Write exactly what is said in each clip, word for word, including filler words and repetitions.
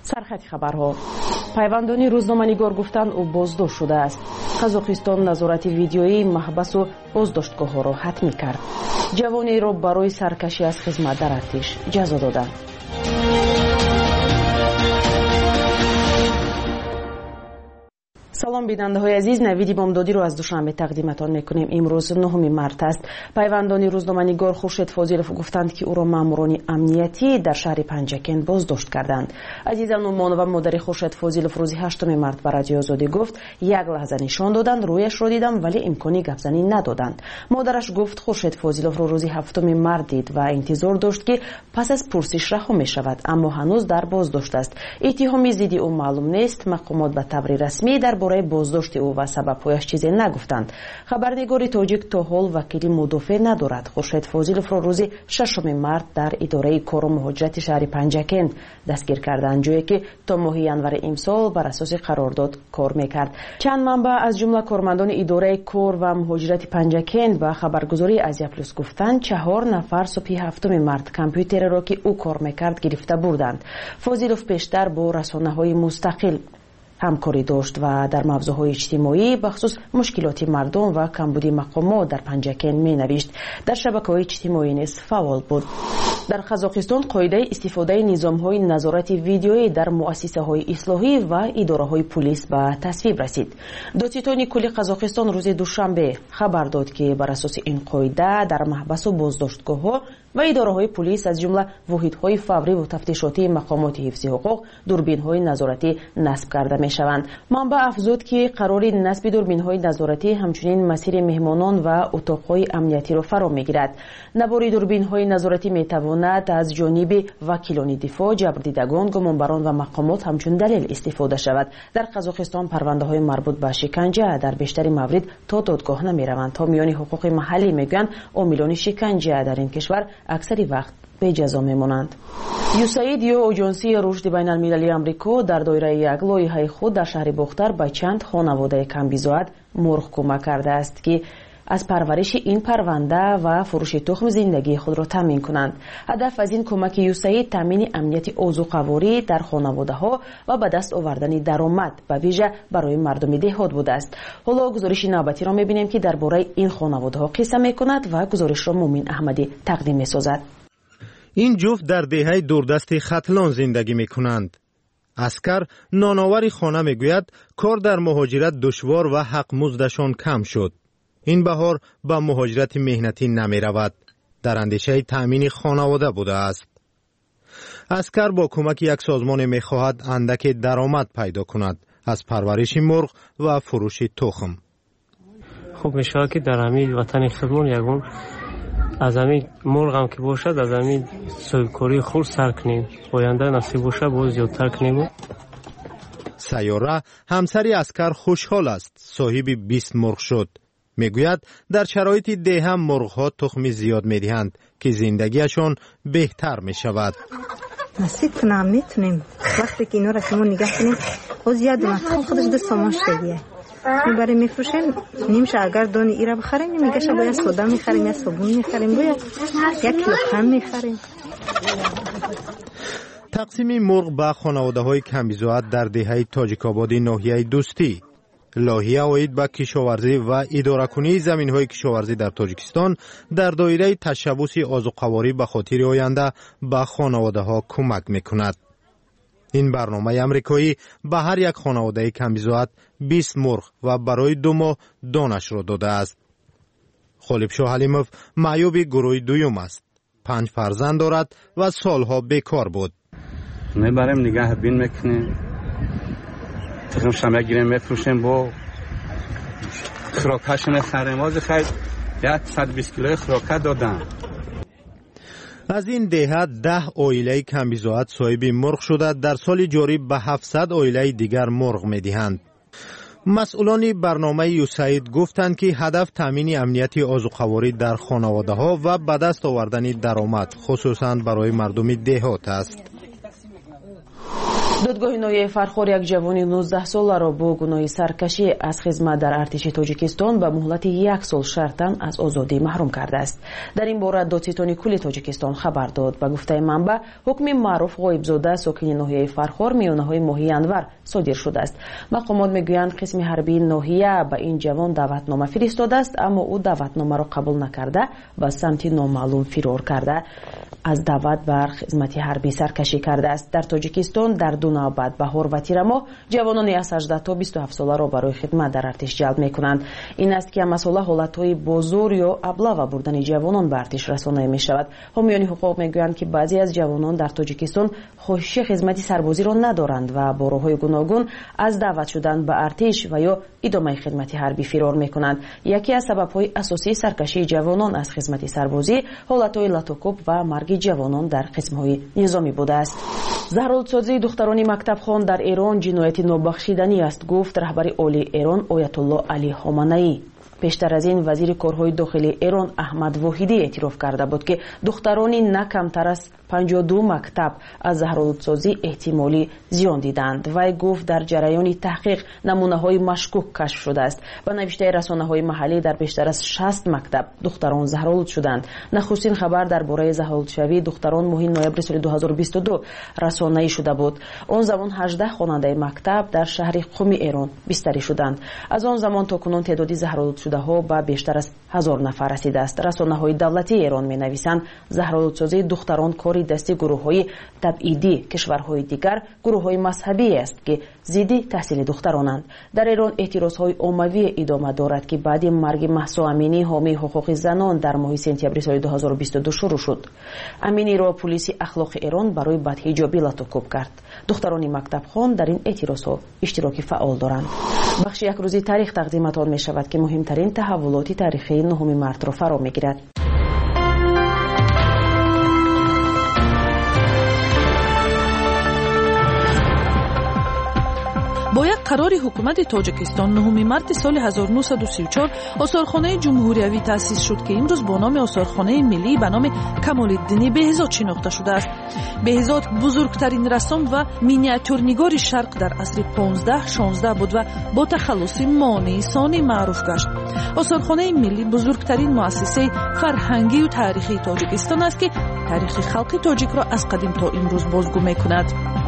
سرخط خبرها. پیوندانی روزنامه‌نگار گفتند او بازداشت شده است. قزاقستان نظارت ویدیویی محبس و بازداشتگاه‌ها را حتمی کرد. جوانی را برای سرکشی از خدمت در ارتش جزا دادند. سلام بیننده‌های عزیز، نوید بامدادی رو از دوشنبه تقدیمتان میکنیم. امروز نهم مارس است. پیوندانی روزنامه‌نگار خورشید فاضلوف گفتند که او را ماموران امنیتی در شهر پنجکند بازداشت کردند. عزیزان، مان و مادر خورشید فاضلوف روز هشتم مارس به رادیو آزادی گفت یک لحظه نشان دادند، رویش را دیدم ولی امکانی گپزنی ندادند. مادرش گفت خورشید فاضلوف را روز هفتم مارس دید و انتظار داشت که پس از پرسش رها می شود، اما هنوز در بازداشت است. اتهامی ضد او معلوم نیست. مقامات به طور رسمی در برای بازداشت او و سبب‌هایش چیزی نگفتند. خبرنگاری تاجیک تا حال وکیل مدافع ندارد. خورشید فاضلوف را روز ششم مارس در اداره کار و مهاجرت شهر پنجکند دستگیر کردند، جایی که تا ماه ینور امسال بر اساس قرارداد کار میکرد. چند منبع از جمله کارمندان اداره کار و مهاجرت پنجکند با خبرگزاری آزیا پلاس گفتند چهار نفر صبح هفتم مارس کامپیوتر را که او کار میکرد گرفته بردند. فاضلوف پیشتر با رسانه‌های مستقل همکاری داشت و در موضوعهای اجتماعی بخصوص مشکلات مردم و کمبود مقامات در پنجکند می نوشت. در شبکه‌های اجتماعی نیز فعال بود. در قزاقستان قاعده استفاده نظام‌های نظارت ویدیویی در مؤسسه‌های اصلاحی و اداره‌های پلیس به تصویب رسید. دادستان کلی قزاقستان روز دوشنبه خبر داد که بر اساس این قاعده در محبس و بازداشتگاه‌ها و اداره‌های پلیس از جمله واحدهای فوری و تفتیشاتی مقامات حفظ حقوق دوربین‌های نظارتی نصب کرده می‌شوند. منبع افزود که قرار نصب دوربین‌های نظارتی همچنین مسیر مهمانان و اتاق‌های امنیتی را فرا می‌گیرد. نبار دوربین‌های نظارتی می‌تواند از جانب وکیلان دفاع، جبردیدگان، گمانبران و مقامات همچون دلیل استفاده شود. در قزاقستان پرونده‌های مربوط به شکنجه در بیشتر موارد تا دادگاه نمی‌روند. تا میان حقوق محلی میگویند عاملان شکنجه در این کشور اکثری وقت به جزا میمانند. یوساید یا اجنسی رشد بین المللی آمریکا در دایره یک لایحه خود در شهر باختر به چند خانواده کمبیزاد مرغ کمک کرده است که از پرورش این پرونده و فروش تخم زندگی خود را تامین کنند. هدف از این کمک یوساید تامین امنیت آذوقه‌واری در خانواده‌ها و به دست آوردن درآمد به ویژه برای مردم دهات بوده است. حالا گزارش نوبتی را می‌بینیم که درباره این خانواده‌ها قصه می‌کند و گزارش را مومن احمدی تقدیم می‌سازد. این جفت در دهه دوردست ختلان زندگی می‌کنند. اسکر نانآور خانه می‌گوید کار در مهاجرت دشوار و حق مزدشان کم شد. این بهار به مهاجرت مهنتی نمی رود. در اندیشه تأمین خانواده بوده است. اسکر با کمک یک سازمان می خواهد اندک درآمد پیدا کند از پرورش مرغ و فروش تخم. خب می شود که در همین وطن خودمان یگون از همین مرغ هم که باشد از همین صاحبکاری خود سر کنیم. آینده نصیب باشد باز زیادتر کنیم. سیاره همسری اسکر خوشحال است. صاحب بیست مرغ شد. میگوید در شرایط ده هم مرغ‌ها تخم زیاد می‌دهند که زندگیشان بهتر می‌شود. نصیب کنم میتونیم وقتی که اینا را که ما نگه کنیم باز یادم خودش دو سامانش دیگه میبریم میفروشیم نمیشه. اگر دانی ای را بخریم میگه شب باید سودا میخریم یا صابون میخریم باید یک کیلو قند میخریم. تقسیم مرغ به خانواده‌های کمبیزاد در دهه تاجیک‌آباد ناحیه دوستی. لایحه عاید به کشاورزی و اداره‌کنی زمین‌های کشاورزی در تاجیکستان در دایره تشبث آذوقه‌واری به خاطر آینده به خانواده‌ها کمک می‌کند. این برنامه امریکایی به هر یک خانواده کمبیزاد بیست مرغ و برای دو ماه دانش را داده است. خالیبشاه حلیموف معیوب گروه دوم است. پنج فرزند دارد و سالها بیکار بود. میبریم نگه بین میکنیم. تخم شمه گیریم میفروشیم با خوراکش میخریم. واضح خیلی صد و بیست کیلوی خوراکه دادن. از این دهه ده عائله کمبیزاد صاحب مرغ شده در سال جاری به هفتصد عائله دیگر مرغ میدهند. مسئولان برنامه یوساید گفتند که هدف تامین امنیت آذوقه‌واری در خانواده‌ها و به دست آوردن درآمد خصوصاً برای مردم دهات است. додгоҳи ноҳияи Фархор як ҷавони нуздаҳ соларо бо гуноҳи саркашӣ аз хизмат дар артиши Тоҷикистон ба муҳлати як сол шартан аз озодӣ маҳрум кардааст. Дар ин бора додситони кулли Тоҷикистон хабар дод. Ба гуфтаи манбаъ, ҳукми Маъруф Ғоибзода, сокини ноҳияи Фархор, миёнаҳои моҳи январ содир шудааст. мақомот мегӯянд, қисми ҳарбии ноҳия ба ин ҷавон даъватнома фиристодааст, аммо ӯ даъватномаро қабул накарда ба самти номаълум фирор карда аз даъват бар хизмати ҳарбӣ саркашӣ кардааст. Дар Тоҷикистон дар ду навбат баҳор ва тирамоҳ ҷавонони аз ҳаждаҳ то бисту ҳафт соларо барои хидмат дар артиш ҷалб мекунанд. Ин аст ки ҳамасола ҳолатҳои бозор ё аблава бурдани ҷавонон ба артиш расонаӣ мешавад. ҳомиёни ҳуқуқ мегӯянд, ки баъзе аз ҷавонон дар Тоҷикистон хоҳиши хизмати сарбозиро надоранд ва бо роҳҳои гуногун аз даъват шудан ба артиш ва ё идомаи хидмати ҳарбӣ фирор мекунанд. Яке аз сабабҳои асосии саркашии ҷавонон аз хизмати сарбозӣ ҳолатҳои латокуб ва марги ҷавонон дар қисмҳои низомӣ будааст. заҳролудсозии духтарони мактабхон дар Эрон ҷинояти нобахшиданӣ аст, гуфт раҳбари олии Эрон Оятулло Али Хоманаӣ. пештар аз ин вазири корҳои дохилии Эрон Аҳмад Воҳидӣ эътироф карда буд, ки духтарони на камтар аз панҷоҳ и ду мактаб аз заҳролудсозӣ эҳтимолӣ зиён диданд. Вай гуфт, дар ҷараёни таҳқиқ намунаҳои машкук кашф шудааст. Ба навиштаи расонаҳои маҳаллӣ, дар бештар аз шаст мактаб духтарон заҳролуд шуданд. Нахустин хабар дар бораи заҳролудшавии духтарон моҳи ноябри соли ду ҳазору бисту ду расонаӣ шуда буд. Он замон ҳаждаҳ хонандаи мактаб дар шаҳри Қуми Эрон бистарӣ шуданд. Аз он замон то кунун теъдоди заҳролудшудаҳо ба бештар аз ҳазор нафар расидааст. Расонаҳои давлатии Эрон менависанд, заҳролудсозии духтарон кори дасти гурӯҳҳои табъидӣ кишварҳои дигар, гурӯҳҳои мазҳабие аст, ки зидди таҳсили духтаронанд. Дар Эрон эътирозҳои оммавие идома дорад, ки баъди марги Маҳсо Аминӣ, ҳомии ҳуқуқи занон, дар моҳи сентябри соли ду ҳазору бисту ду шурӯъ шуд. Аминиро пулиси ахлоқи Эрон барои бадҳиҷобӣ латокуб кард. Духтарони мактабхон дар ин эътирозҳо иштироки фаъол доранд. бахши якрӯзи таърих тақдиматон мешавад, ки муҳимтарин таҳаввулоти таърихии нуҳуми мартро фаро мегирад. бо як қарори ҳукумати Тоҷикистон нуҳуми марти соли ҳазору нуҳсаду сию чор осорхонаи ҷумҳуриявӣ таъсис шуд, ки имрӯз бо номи осорхонаи миллӣ ба номи Камолиддини Беҳзод шинохта шудааст. Беҳзод бузургтарин рассом ва миниатюрнигори Шарқ дар асри понздаҳ шонздаҳ буд ва бо тахаллуси монии сонӣ маъруф гашт. осорхонаи миллӣ бузургтарин муассисаи фарҳангию таърихии Тоҷикистон аст, ки таърихи халқи тоҷикро аз қадим то имрӯз бозгӯ мекунад.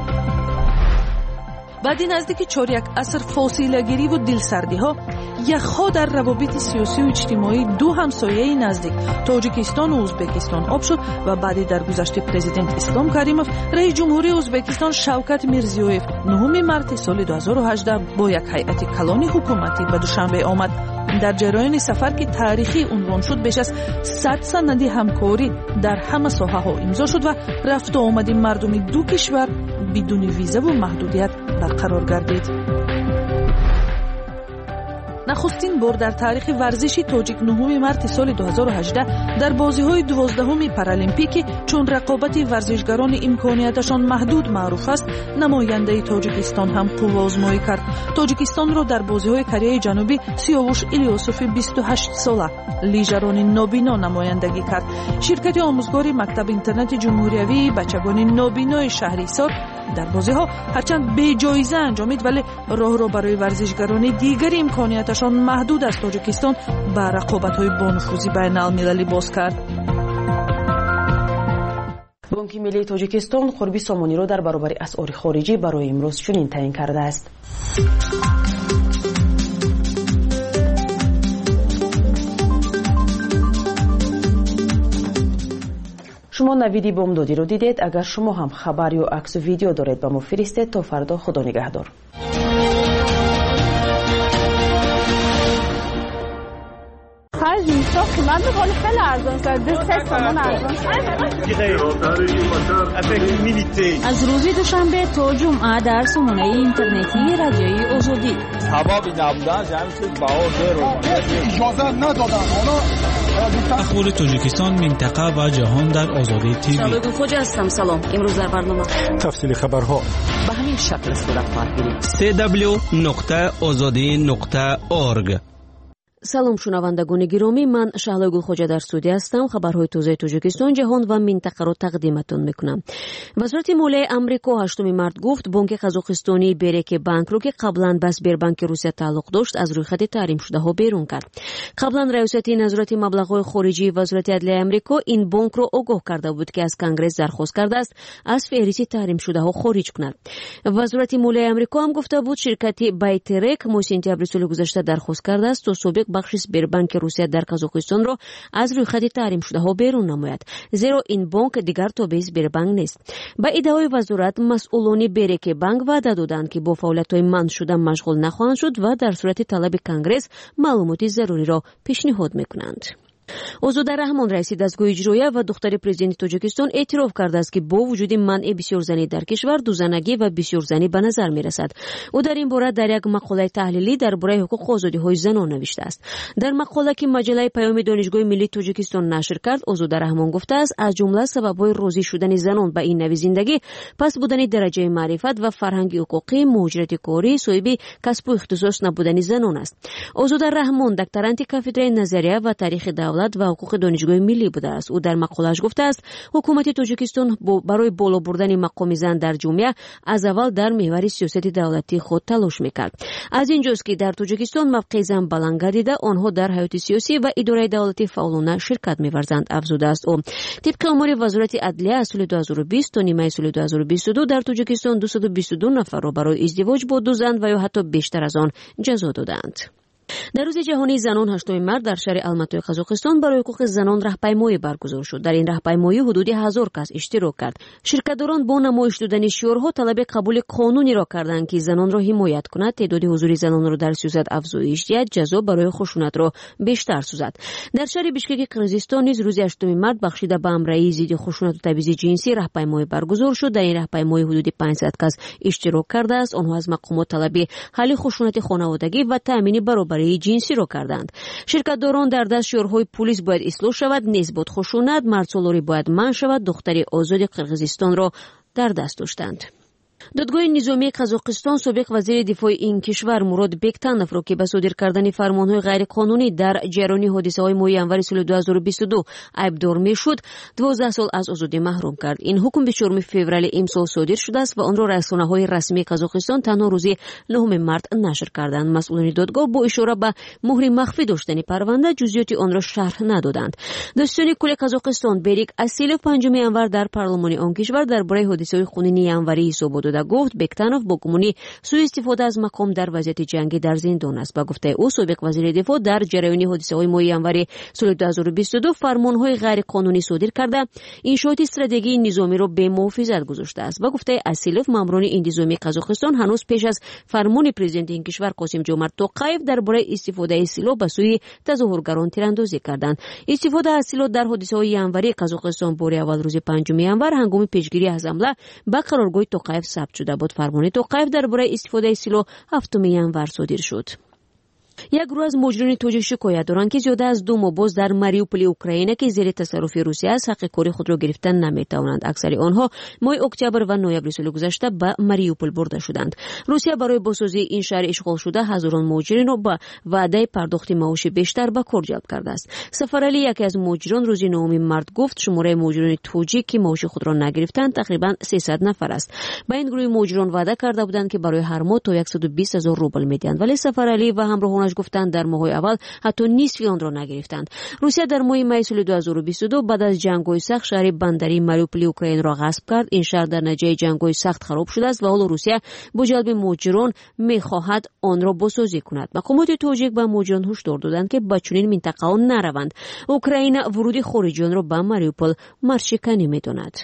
баъди наздики чоряк аср фосилагириву дилсардиҳо, яхҳо дар равобити сиёсию иҷтимоӣ ду ҳамсояи наздик Тоҷикистону Узбекистон об шуд ва баъди даргузашти президент Ислом Каримов, раис ҷумҳурии Узбекистон Шавкат Мирзиёев нуҳуми марти соли ду ҳазору ҳаждаҳ бо як ҳайати калони ҳукуматӣ ба Душанбе омад. дар ҷараёни сафар, ки таърихӣ унвон шуд, беш аз сад санади ҳамкорӣ дар ҳама соҳаҳо имзо шуд ва рафту омади мардуми ду кишвар бидуни визаву маҳдудият барқарор гардид. нахустин бор дар таърихи варзиши тоҷик нуҳуми марти соли ду ҳазору ҳаждаҳ дар бозиҳои дувоздаҳуми паралимпикӣ, чун рақобати варзишгарони имконияташон маҳдуд маъруф аст, намояндаи Тоҷикистон ҳам қуввоозмоӣ кард. Тоҷикистонро дар бозиҳои Кореяи ҷанубӣ Сиёвуш Илёсофи бисту ҳашт сола, лижарони нобино намояндагӣ кард. ширкати омӯзгори Мактаби интернати ҷумҳуриявии бачагони нобинои шаҳри Ҳисор дар бозиҳо ҳарчанд беҷоиза анҷомид, вале роҳро барои варзишгарони дигари имконияташон маҳдуд аз Тоҷикистон ба рақобатҳои бонуфузи байналмилалӣ боз кард. бонки миллии Тоҷикистон қурби сомониро дар баробари асъори хориҷӣ барои имрӯз чунин таъин кардааст. шумо навиди бомдодиро дидед. агар шумо ҳам хабар ё аксу видео доред, ба мо фиристед. то фардо, худо нигаҳдор. خیلی ارزان شد. دو سه تومان ارزان از روز دوشنبه تا جمعه در سامانه اینترنتی رادیوی آزادی. سبب نبودن جمع شد بهار زیر اجازه ندادن. اخبار تاجیکستان، منطقه و جهان در آزادی تیوی. سابق خوجا هستم. سلام. امروز در برنامه تفصیل خبرها به همین شکل صورت خواهد گرفت. دبلیو دبلیو دبلیو دات آزادی دات اورگ салом шунавандагони гиромӣ, ман Шаҳлои Гулхоҷа дар студия ҳастам. Хабарҳои тозаи Тоҷикистон, ҷаҳон ва минтақаро тақдиматон мекунам. вазорати молияи Амрико ҳаштуми март гуфт бонки Қазоқистонии Береке банкро ки қаблан ба Сбербанки Русия тааллуқ дошт аз рӯйхати таҳримшудаҳо берун кард. қаблан раёсати назорати маблағҳои хориҷии вазорати адлияи Амрико ин бонкро огоҳ карда буд ки аз Конгресс дархост кардааст аз феҳристи таҳримшудаҳо хориҷ кунад. вазорати молияи Амрико ҳам гуфта буд ширкати Байтерек моҳи сентябри соли гузашта дархост кардааст то собиқ бахши Сбербанки Русия дар Қазоқистонро аз рӯйхати таҳримшудаҳо берун намояд, зеро ин бонк дигар тобеи Сбербанк нест. ба иддаои вазорат масъулони Береке банк ваъда доданд ки бо фаъолиятҳои манъ шуда машғул нахоҳанд шуд ва дар сурати талаби Конгресс маълумоти заруриро пешниҳод мекунанд. озода раҳмон раиси дастгоҳи иҷроия ва духтари президенти Тоҷикистон эътироф кардааст ки бо вуҷуди манъи бисёрзанӣ дар кишвар дузанагӣ ва бисёрзанӣ ба назар мерасад. ӯ дар ин бора дар як мақолаи таҳлилӣ дар бораи ҳуқуқу озодиҳои занон навиштааст. дар мақола ки маҷаллаи Паёми донишгоҳи миллии Тоҷикистон нашр кард, озода раҳмон гуфтааст аз ҷумла сабабҳои розӣ шудани занон ба ин нави зиндагӣ паст будани дараҷаи маърифат ва фарҳанги ҳуқуқӣ, муҳоҷирати корӣ, соҳиби касбу ихтисос набудани занон аст. озода раҳмон докторанти кафедраи назария ва таърихи давлат ва ҳуқуқи донишгоҳи миллӣ будааст. ӯ дар мақолааш гуфтааст ҳукумати Тоҷикистон барои боло бурдани мақоми зан дар ҷомеа аз аввал дар меҳвари сиёсати давлатӣ худ талош мекард. аз ин ҷост ки дар Тоҷикистон мавқеи зан баланд гардида онҳо дар ҳаёти сиёсӣ ва идораи давлатӣ фаъолона ширкат меварзанд, афзудааст ӯ. тибқи омори вазорати адлия аз соли дуҳазору бист то нимаи соли дуҳазору бисту ду дар Тоҷикистон дусаду бисту ду нафарро барои издивоҷ бо ду зан ва ё ҳатто бештар аз он ҷазо доданд. дар рӯзи ҷаҳонии занон ҳаштуми март дар шаҳри Алматои Қазоқистон барои ҳуқуқи занон раҳпаймоӣ баргузор шуд. дар ин раҳпаймоӣ ҳудуди ҳазор кас иштирок кард. ширкатдорон бо намоиш додани шиорҳо талаби қабули қонунеро карданд ки занонро ҳимоят кунад, теъдоди ҳузури занонро дар сиёсат афзоиш диҳад, ҷазо барои хушунатро бештар сӯзад. дар шаҳри Бишкеки Қирғизистон низ рӯзи ҳаштуми март бахшида ба амраии зидди хушунату табъизи ҷинсӣ раҳпаймоӣ баргузор шуд. дар ин раҳпаймоӣ ҳудуди панҷсад кас иштирок кардааст. онҳо аз мақомот талаби ҳалли хушунати хонаводагӣ ва таъмини баробарии ҷинсиро карданд. ширкатдорон дар даст шиорҳои пулис бояд ислоҳ шавад, несбод хушунат, мардсолорӣ бояд манъ шавад, духтари озоди Қирғизистонро дар даст доштанд. додгоҳи низомии Қазоқистон собиқ вазири дифои ин кишвар Мурод Бектановро ки ба содир кардани фармонҳои ғайриқонунӣ дар ҷараёни ҳодисаҳои моҳи январи соли дуҳазору бисту ду айбдор мешуд, дувоздаҳ сол аз озодӣ маҳрум кард. ин ҳукм бичорум феврали имсол содир шудааст ва онро расонаҳои расмии Қазоқистон танҳо рӯзи нӯҳуми март нашр карданд. масъулони додгоҳ бо ишора ба муҳри махфӣ доштани парванда ҷузъиёти онро шарҳ надоданд. дастиёни кули Қазоқистон Берик Асилов панҷуми январ дар парлумони он кишвар дар бораи ҳодисаҳои хунини январӣ ҳисобот дода гуфт Бектанов бо гумони сӯистифода аз мақом дар вазъияти ҷангӣ дар зиндон аст. ба гуфтаи ӯ собиқ вазири дифоъ дар ҷараёни ҳодисаҳои моҳи январи соли дуҳазору бисту ду фармонҳои ғайриқонунӣ содир карда иншооти стратегии низомиро бемуҳофизат гузоштааст. ба гуфтаи Асилов маъмурони интизомии Қазоқистон ҳанӯз пеш аз фармони президенти ин кишвар Қосим Ҷомарт Тоқаев дар бораи истифодаи силоҳ ба сӯи тазоҳургарон тирандозӣ карданд. истифода аз силоҳ дар ҳодисаҳои январии Қазоқистон бори аввал рӯзи панҷуми январ ҳангоми пешгирӣ аз ҳамла ба қароргоҳи Тоқаев сабт шуда буд. фармони Тоқаев дар бораи истифодаи силоҳ ҳафтуми январ содир шуд. як гурӯҳ аз муҳоҷирони тоҷик шикоят доранд ки зиёда аз ду моҳ боз дар Мариуполи Украина ки зери тасарруфи Русия аст ҳаққи кори худро гирифта наметавонанд. аксари онҳо моҳи октябр ва ноябри соли гузашта ба Мариупол бурда шуданд. Русия барои бозсозии ин шаҳри ишғолшуда ҳазорон муҳоҷиринро ба ваъдаи пардохти маоши бештар ба кор ҷалб кардааст. Сафаралӣ, яке аз муҳоҷирон, рӯзи нӯҳуми март гуфт шумораи муҳоҷирони тоҷик ки маоши худро нагирифтанд тақрибан сесад нафар аст. ба ин гурӯҳи муҳоҷирон ваъда карда буданд ки барои ҳар моҳ то саду бист ҳазор рубл медиҳанд, вале Сафаралӣ ва ҳамроҳон гуфтанд дар моҳҳои аввал ҳатто нисфи онро нагирифтанд. Русия дар моҳи майи соли дуҳазору бисту ду баъд аз ҷангҳои сахт шаҳри бандарии Мариуполи Украинаро ғасб кард. ин шаҳр дар натиҷаи ҷангҳои сахт хароб шудааст ва ҳоло Русия бо ҷалби муҳоҷирон мехоҳад онро бозсозӣ кунад. мақомоти тоҷик ба муҳоҷирон ҳушдор доданд ки ба чунин минтақаҳо нараванд. Украина вуруди хориҷиёнро ба Мариупол маршиканӣ медонад.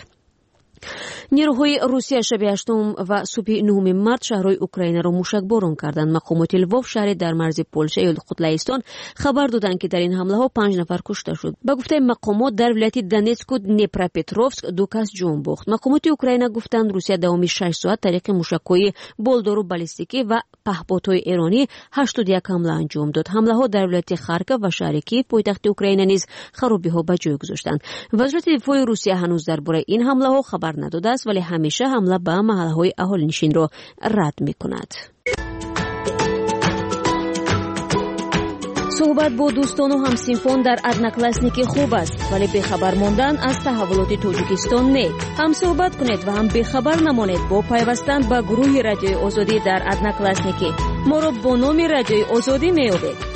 نیروهای روسیه شب هشتم و صبح نهم مارت شهرهای اوکراین را موشکباران کردند. مقامات لوو شهر در مرز پولشه یا قطلایستان خبر دادند که در این حمله ها پنج نفر کشته شد. به گفته مقامات در ولایت دونتسک و دنیپروپتروفسک دو کس جان باخت. مقامات اوکراین گفتند روسیه داومی شش ساعت طریق موشک‌های بالدار و بالستیکی و پهپادهای ایرانی هشتاد و یک حمله انجام داد. حمله ها در ولایت خارکوف و شهر کیف پایتخت اوکراین نیز خرابی‌ها به جای گذاشتند. وزارت دفاع روسیه هنوز درباره این حمله ها خبر نداده است ولی همیشه حمله به محل‌های اهالی‌نشین را رد می‌کند. صحبت با دوستان و همسینفان در ادناکلاسنیک خوب است، ولی بخبر ماندن از تحولات تاجیکستان نه. هم صحبت کنید و هم بخبر نمانید با پیوستن به گروه رادیوی آزادی در ادناکلاسنیک. ما را با نام رادیوی آزادی می‌یابید.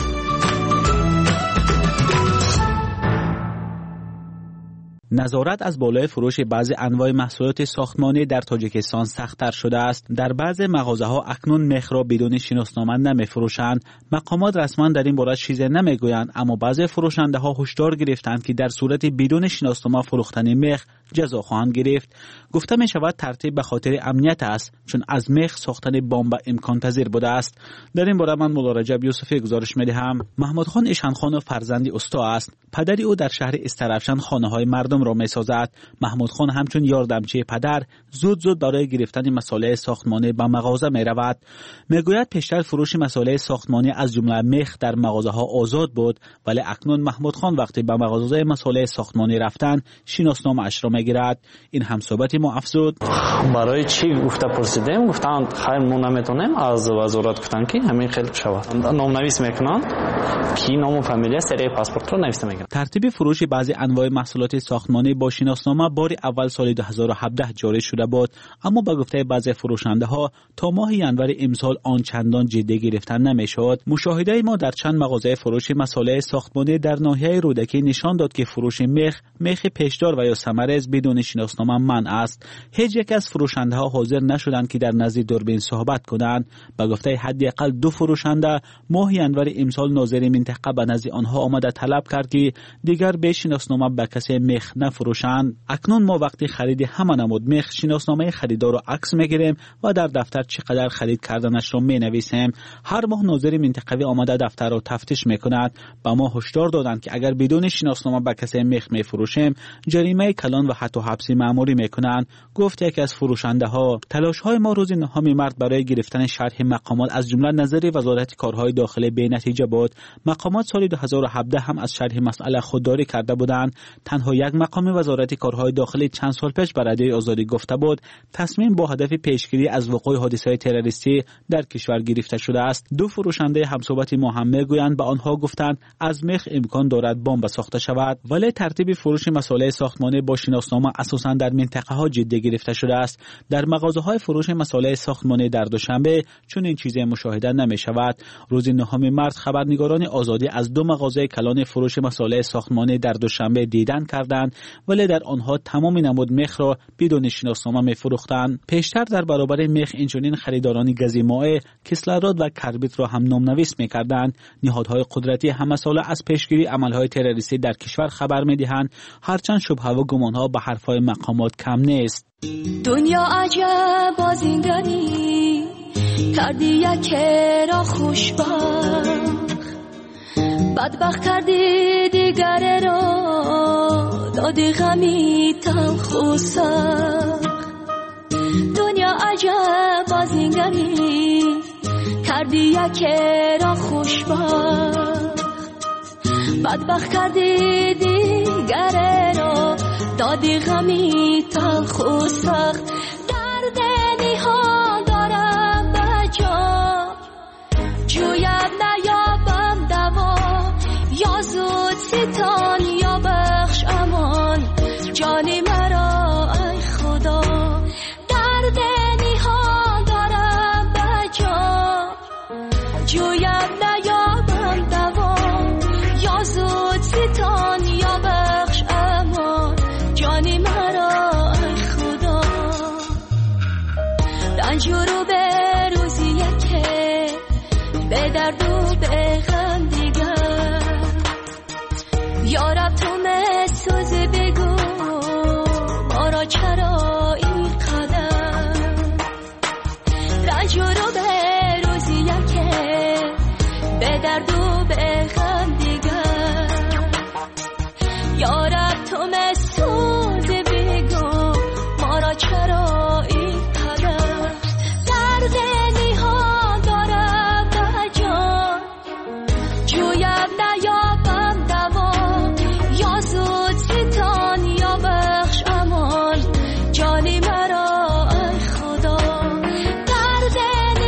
نظارت از بالای فروش بعضی انواع محصولات ساختمانی در تاجیکستان سخت‌تر شده است. در بعضی مغازه‌ها اکنون مخ را بدون شناسنامه نمی‌فروشند. مقامات رسما در این باره چیزی نمی‌گویند، اما بعضی فروشنده‌ها هشدار گرفتند که در صورت بدون شناسنامه فروختن مخ جزا خواهند گرفت. گفته می‌شود ترتیب به خاطر امنیت است، چون از مخ ساختن بمب امکان پذیر بوده است. در این باره من مولا رجب یوسفی گزارش می‌دهم. محمود خان ایشانخان و فرزندی استا است. پدری او در شهر استرافشان خانه‌های مردم را می‌سازد. محمود خان همچون یاردمچی پدر زود زود برای گرفتن مسائل ساختمانی به مغازه می‌رود. می‌گوید پیشتر فروش مسائل ساختمانی از جمله مخ در مغازه‌ها آزاد بود، ولی اکنون محمود خان وقتی به مغازه مسائل ساختمانی رفتن شناسنامه اش را می‌گیرد. این هم صحبت ما افزود. برای چی گفته پرسیدیم، گفتند خیر ما نمیتونیم، از وزارت گفتن که همین خیلی شود نامنویس میکنن کی نام و فامیل سری پاسپورت رو نوشته میگن. ترتیب فروش بعضی انواع محصولات ساختمانی با شناسنامه بار اول سال دو هزار و هفده جاری شده بود، اما با گفته بعضی فروشنده ها تا ماه ینور امسال آن چندان جدی گرفتن نمیشد. مشاهده ما در چند مغازه فروش مسائل ساختمانی در ناحیه رودکی نشان داد که فروش مخ، مخ پیشدار و یا ثمرز بدون شناسنامه منع است. هیچ یک از فروشنده ها حاضر نشدند که در نزد دوربین صحبت کنند. با گفته حداقل دو فروشنده ماه ینور امسال ناظر منطقه به نزد آنها آمده طلب کرد که دیگر به شناسنامه به کسی مخ نفروشند. اکنون ما وقتی خرید همه نمود مخ شناسنامه خریدار رو عکس میگیریم و در دفتر چقدر خرید کردنش رو می نویسیم. هر ماه ناظر منطقوی آمده دفتر رو تفتیش میکند. با ما هشدار دادند که اگر بدون شناسنامه به کسی مخ میفروشیم جریمه کلان و حتی حبسی مأموری میکنند. گفت یک از فروشنده ها. تلاش های ما روز نهم مارس برای گرفتن شرح مقامات از جمله نظر وزارت کارهای داخلی به نتیجه بود. مقامات سال دو هزار و هفده هم از شرح مسئله خودداری کرده بودند. تنها یک مقام وزارت کارهای داخلی چند سال پیش بر رادیوی آزادی گفته بود تصمیم با هدف پیشگیری از وقوع حادثه‌های تروریستی در کشور گرفته شده است. دو فروشنده همصحبت ما هم میگویند به آنها گفتند از مخ امکان دارد بمب ساخته شود، ولی ترتیب فروش مسائل ساختمانی با شناسنامه اساساً در منطقه ها جدی گرفته شده است. در مغازه‌های فروش مسائل ساختمانی در دوشنبه چون این چیزی مشاهده نمی شود. روز نهم مارس خبرنگاران آزادی از دو مغازه کلان فروش مسائل ساختمانی در دوشنبه دیدن کردند، ولی در آنها تمام نمود مخ را بدون شناسنامه می‌فروختند. پیشتر در برابر مخ اینچنین خریداران گازی مائع، کسلرات و کربیت را هم نامنویس می‌کردند. نهادهای قدرتی همه ساله از پیشگیری عمل‌های تروریستی در کشور خبر می‌دهند، هرچند شبهه و گمان‌ها به حرف‌های مقامات کم نیست. دنیا عجب بازیگری کردی یک را خوشبخت، بدبخت کردی دیگر را دادی غمی تلخ و سخت. دنیا عجب بازیگری کردی یک را خوشبخت، بدبخت کردی دیگر را دادی غمی تلخ و سخت. درد نهان دارم به جان جویم نیابم دوا، یا زود ستان یا بخش امان جانی مرا ای خدا. درد نهان دارم به جان جویم نیابم دوا، یا زود ستان یا بخش امان جانی مرا ای خدا. رنج رو به روزی که به درد و به غم دیگر، یارب تو مسوز بگو ما را چرا این قدر. رنج رو به روزی که به درد و به غم دیگر، یارب تو مسوز بگو ما را چرا این قدر. درد نهان دارم به جان جویم نیابم دوا، یا زود ستان یا بخش امان جانی مرا ای خدا. درد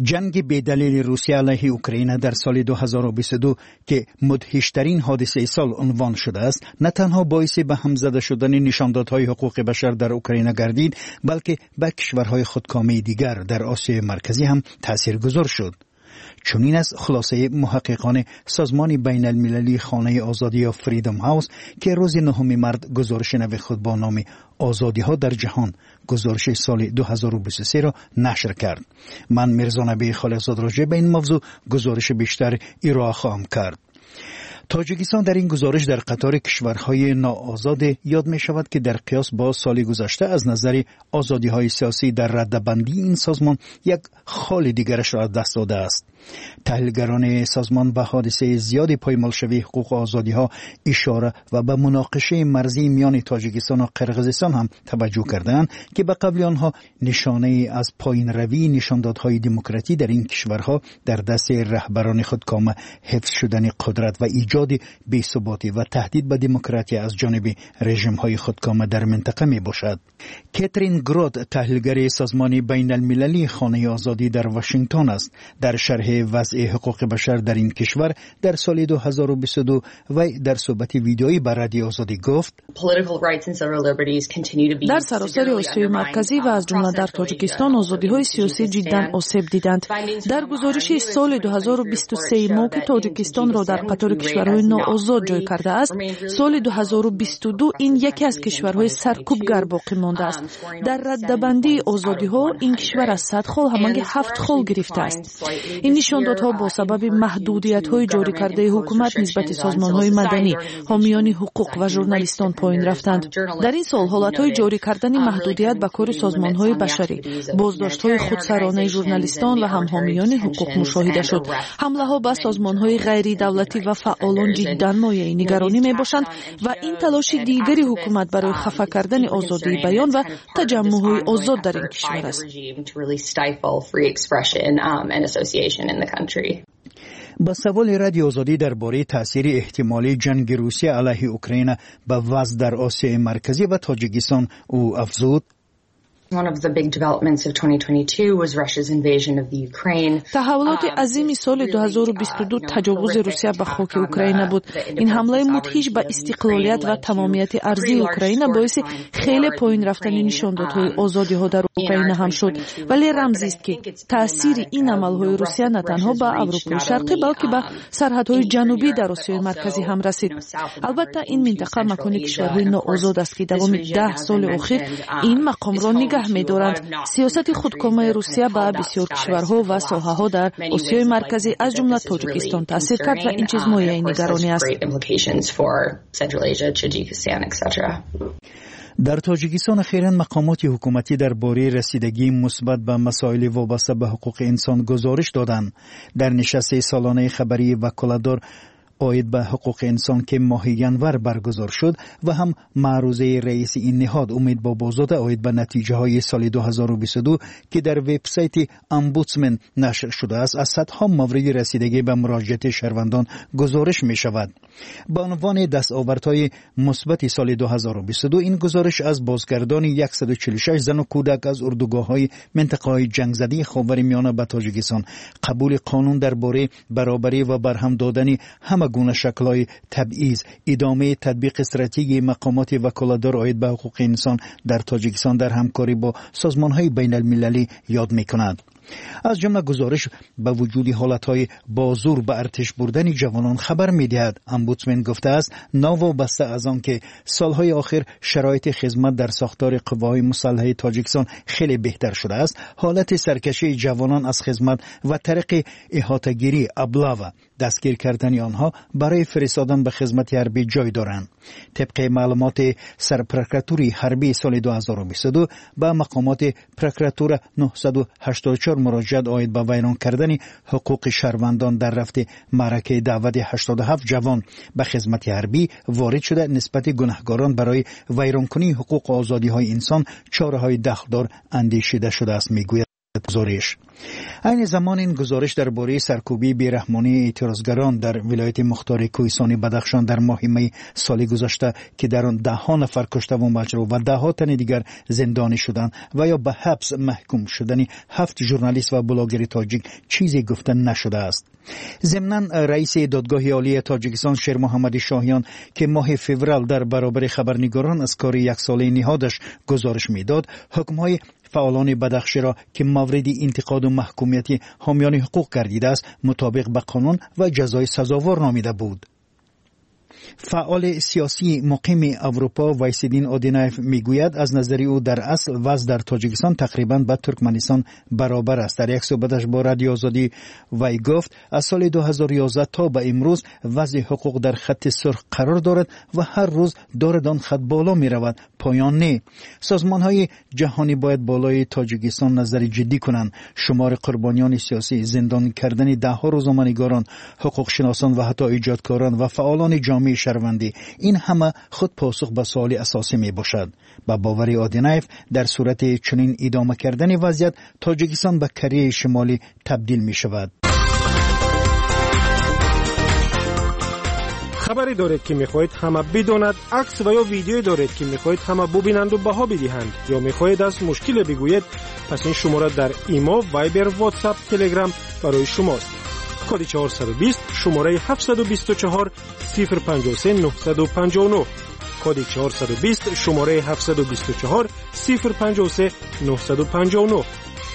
جنگ بی‌دلیل روسیه علیه اوکراین در سال دو هزار و بیست و دو که مدهشترین حادثه سال عنوان شده است، نه تنها باعث به هم زده شدن نشاندادهای حقوق بشر در اوکراین گردید، بلکه به کشورهای خودکامه دیگر در آسیای مرکزی هم تاثیرگذار شد. چنین است خلاصه محققان سازمان بین المللی خانه آزادی یا فریدم هاوس که روز نهم مارس گزارش نو خود با نام آزادی ها در جهان گزارش سال دو هزار و بیست و سه را نشر کرد. من میرزا نبی خالقزاد راجع به این موضوع گزارش بیشتر ارائه خواهم کرد. تاجیکستان در این گزارش در قطار کشورهای ناآزاد یاد می شود که در قیاس با سال گذشته از نظر آزادی های سیاسی در رده‌بندی این سازمان یک خال دیگرش را دست داده است. تحلیلگران سازمان به حادثه زیاد پایمالشوی حقوق و آزادی ها اشاره و به مناقشه مرزی میان تاجیکستان و قرقیزستان هم توجه کردند که به قبل آنها نشانه از پایین روی نشاندادهای دموکراسی در این کشورها در دست رهبران خودکامه حفظ شدن قدرت و ایجاد بی‌ثباتی و تهدید به دموکراسی از جانب رژیم‌های خودکامه در منطقه می باشد. کاترین گرود تحلیلگر سازمان بین المللی خانه آزادی در واشنگتن است. در شرح وضع حقوق بشر در این کشور در سال دو هزار و بیست و دو و در صحبت ویدئویی بر رادیو آزادی گفت در سراسر آسیای مرکزی و از جمله در تاجیکستان آزادی‌های سیاسی جداً آسیب دیدند. در گزارش سال دو هزار و بیست و سه ما که تاجیکستان را در قطار کشورهای ناآزاد جای کرده است، سال دو هزار و بیست و دو این یکی از کشورهای سرکوبگر باقی مانده است. در رده‌بندی آزادی‌ها این کشور از صد خال همانگ هفت خال گرفته است. این نشاندادها با سبب محدودیت‌های جاری کرده حکومت نسبت سازمان‌های مدنی، حامیان حقوق و ژورنالیستان پایین رفتند. در این سال حالت‌های جاری کردن محدودیت به کار سازمان‌های بشری، بازداشت‌های خودسرانه ژورنالیستان و هم حامیان حقوق مشاهده شد. حمله‌ها به سازمان‌های غیر دولتی و فعالان جداً مایه نگرانی می‌باشند و این تلاش دیگری حکومت برای خفه کردن آزادی بیان و تجمع‌های آزاد در این کشور است. با سوال رادیو آزادی درباره تاثیر احتمالی جنگ روسیه علیه اوکراین به وضع در آسیای مرکزی و تاجیکستان او افزود: تحولات عظیم سال دو هزار و بیست و دو تجاوز روسیه به خاک اوکراین بود. این حمله مدهش به استقلالیت و تمامیت ارضی اوکراین باعث خیلی پایین رفتن نشاندادهای آزادی ها در اوکراین هم شد، ولی رمزی است که تاثیر این عملهای روسیه نه تنها به اروپای شرقی بلکه به سرحدهای جنوبی در آسیای مرکزی هم رسید. البته این منطقه مکان کشورهای ناآزاد است که دوام ده سال اخیر این مقام را نگه می‌دارند. سیاست خودکامه روسیه به بسیار کشورها و ساحه‌ها در آسیای مرکزی از جمله تاجیکستان تاثیر کرد و این چیز مایه نگرانی است. در تاجیکستان اخیراً مقامات حکومتی درباره رسیدگی مثبت به مسائل وابسته به حقوق انسان گزارش دادند. در نشست سالانه خبری وکالتدار آید به حقوق انسان که ماه ینور برگزار شد و هم معروضه رئیس این نهاد امید بابازاده آید به نتیجه های سال دو هزار و بیست و دو که در وبسایت امبودسمن نشر شده است از صدها مورد رسیدگی به مراجعت شهروندان گزارش می شود. با عنوان دستاوردهای مثبت سال دو هزار و بیست و دو این گزارش از بازگردانی صد و چهل و شش زن و کودک از اردوگاه‌های منطقه‌های جنگ زده خاورمیانه به تاجیکستان، قبول قانون درباره برابری و برهم دادن همه گونه شکل‌های تبعیض، ادامه تطبیق استراتژی مقامات وکالتدار آید به حقوق انسان در تاجیکستان در همکاری با سازمان‌های بین المللی یاد می‌کند. از جمله گزارش به وجود حالتهای بازور به ارتش بردن جوانان خبر می‌دهد. امبودسمن گفته است ناوابسته از آن که سالهای آخر شرایط خدمت در ساختار قوای مسلح تاجیکستان خیلی بهتر شده است، حالت سرکشی جوانان از خدمت و طریق احاطه‌گیری ابلاغ دستگیر کردن آنها برای فرستادن به خدمت حربی جای دارند. طبق معلومات سرپرکراتوری حربی سال دو هزار و بیست و دو به مقامات پرکراتور نهصد و هشتاد و چهار مراجعت آید به ویران کردن حقوق شهروندان در رفت معرکه دعوت هشتاد و هفت جوان به خدمت حربی وارد شده. نسبت گناهکاران برای ویرانکنی حقوق و آزادی های انسان چاره‌های دخلدار اندیشیده شده است میگوید. گزارش. این زمان این گزارش درباره سرکوبی بیرحمانه اعتراضگران در ولایت مختار کوهستانی بدخشان در ماه می سال گذشته که در آن ده ها نفر کشته و مجروح و ده ها تن دیگر زندانی شدند و یا به حبس محکوم شدن هفت ژورنالیست و بلاگر تاجیک چیزی گفته نشده است. ضمناً رئیس دادگاه عالی تاجیکستان شیر محمد شاهیان که ماه فوریه در برابر خبرنگاران از کار یک ساله نهادش گزارش میداد، حکم‌های فعالان بدخشی را که مورد انتقاد و محکومیت حامیان حقوق گردیده است مطابق به قانون و جزای سزاوار نامیده بود. فعال سیاسی مقیم اروپا وایسیدین آدینایف میگوید از نظر او در اصل وضع در تاجیکستان تقریبا با ترکمنستان برابر است. در یک صحبتش با رادیو آزادی وی گفت از سال دو هزار و یازده تا به امروز وضع حقوق در خط سرخ قرار دارد و هر روز دارد آن خط بالا می رود، پایان نه. سازمان های جهانی باید بالای تاجیکستان نظر جدی کنند. شمار قربانیان سیاسی، زندان کردن ده ها روزنامه‌نگاران، حقوق شناسان و حتی ایجادکاران و فعالان جامعه شهروندی، این همه خود پاسخ به سوال اساسی می باشد. با باور آدینایف در صورت چنین ادامه کردن وضعیت تاجیکستان به کره شمالی تبدیل می شود. خبری دارید که میخواهید همه بداند، عکس و یا ویدیویی دارید که میخواهید همه ببینند و بها بدهند یا میخواهید از مشکل بگویید، پس این شماره در ایما، وایبر، واتساپ، تلگرام برای شماست. کد چهارصد و بیست شماره هفتصد و بیست و چهار صفر پنجاه و سه نهصد و پنجاه و نه. کد چهارصد و بیست شماره هفتصد و بیست و چهار صفر پنجاه و سه نهصد و پنجاه و نه.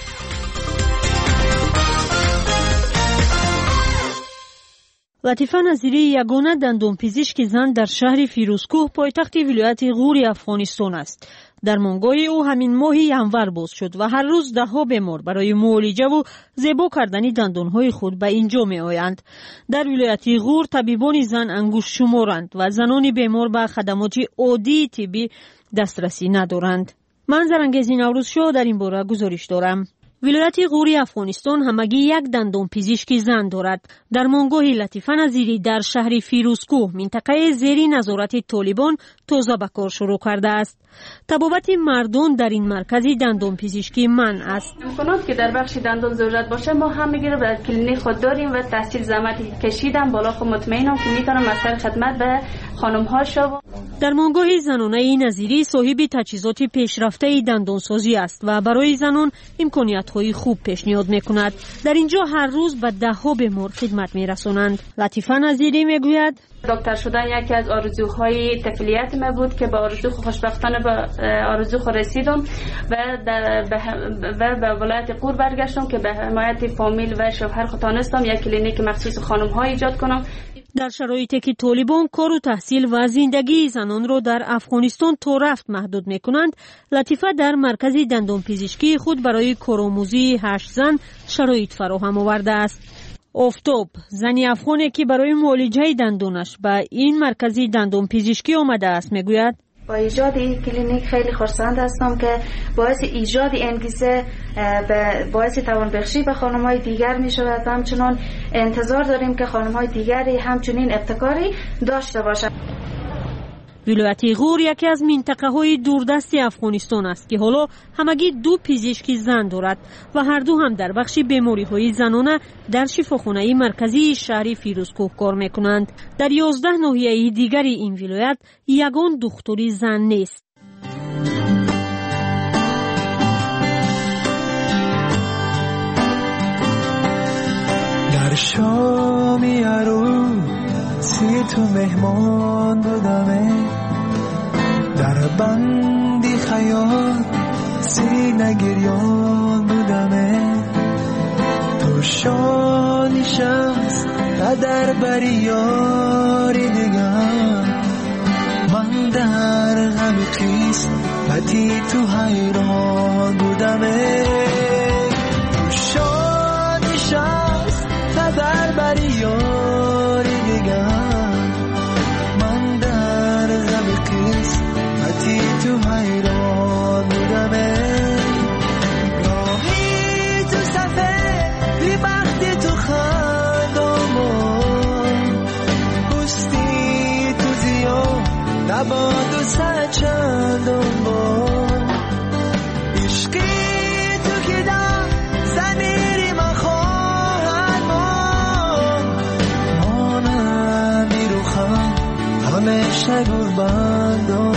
لطیفه نظیری یگانه دندانپزشک زن در شهر فیروزکوه پایتخت ولایت غور افغانستان است. درمانگاه او همین ماه ینور باز شد و هر روز ده ها بیمار برای معالجه و زیبا کردن دندانهای خود به اینجا می آیند. در ولایت غور طبیبان زن انگشت شمارند و زنان بیمار به خدمات عادی طبی دسترسی ندارند. من زرنگیز نوروز شو در این باره گزارش دارم. ولایت غور افغانستان همگی یک دندانپزشک زن دارد. درمانگاه لطیفه نظیری در شهر فیروزکوه منطقه زیر نظارت طالبان تازه به کار شروع کرده است. طبابت مردان در این مرکز دندانپزشکی من است. امکانات که در بخش دندان ضرورت باشه ما هم میگیره و کلینیک خود داریم و تحصیل زحمتی کشیدم بالا خود مطمئنم که میتونم مثلا خدمت به خانم ها شو. درمانگاه زنانه نظیری صاحب تجهیزات پیشرفته دندانسازی است و برای زنان امکانات های خوب پیشنهاد میکند. در اینجا هر روز به ده ها بیمار خدمت میرسانند. لطیفه نظیری میگوید دکتر شدن یکی از آرزوهای طفولیت ما بود که به آرزو خوشبختانه به آرزو خود رسیدم و در و به ولایت غور برگشتم که به حمایت فامیل و شوهر خود تانستم یک کلینیک مخصوص خانم ها ایجاد کنم. در شرایطی که طالبان کار و تحصیل و زندگی زنان را در افغانستان تا رفت محدود میکنند، لطیفه در مرکز دندانپزشکی خود برای کارآموزی هشت زن شرایط فراهم آورده است. افتوب زنی افغانی که برای معالجه دندانش به این مرکز دندانپزشکی آمده است میگوید با ایجاد این کلینیک خیلی خرسند هستم که باعث ایجاد انگیزه باعث توانبخشی به خانم‌های دیگر می شود و همچنان انتظار داریم که خانم‌های دیگری همچنین ابتکاری داشته باشند. ولایت غور یکی از منطقه های دوردست افغانستان است که حالا همگی دو پزشک زن دارد و هر دو هم در بخش بیماری های زنانه در شفاخانه مرکزی شهر فیروزکوه کار میکنند. در یازده ناحیه دیگر این ولایت یگان دکتری زن نیست. در شامی عروسی تو مهمان بودمه، در بندی خیال سینه گریان بودمه، تو شانی شخص قدر بری یاری دیگر، من در غم خیس بتی تو حیران بودمه، تو شانی شخص قدر بری یاری دیگر، من در غم خیس بتی تو حیران بودمه، راهی تو صفه بی بختی تو خندامون، پستی تو زیاد نباد و سچندان با، عشقی تو که در همیشه قربان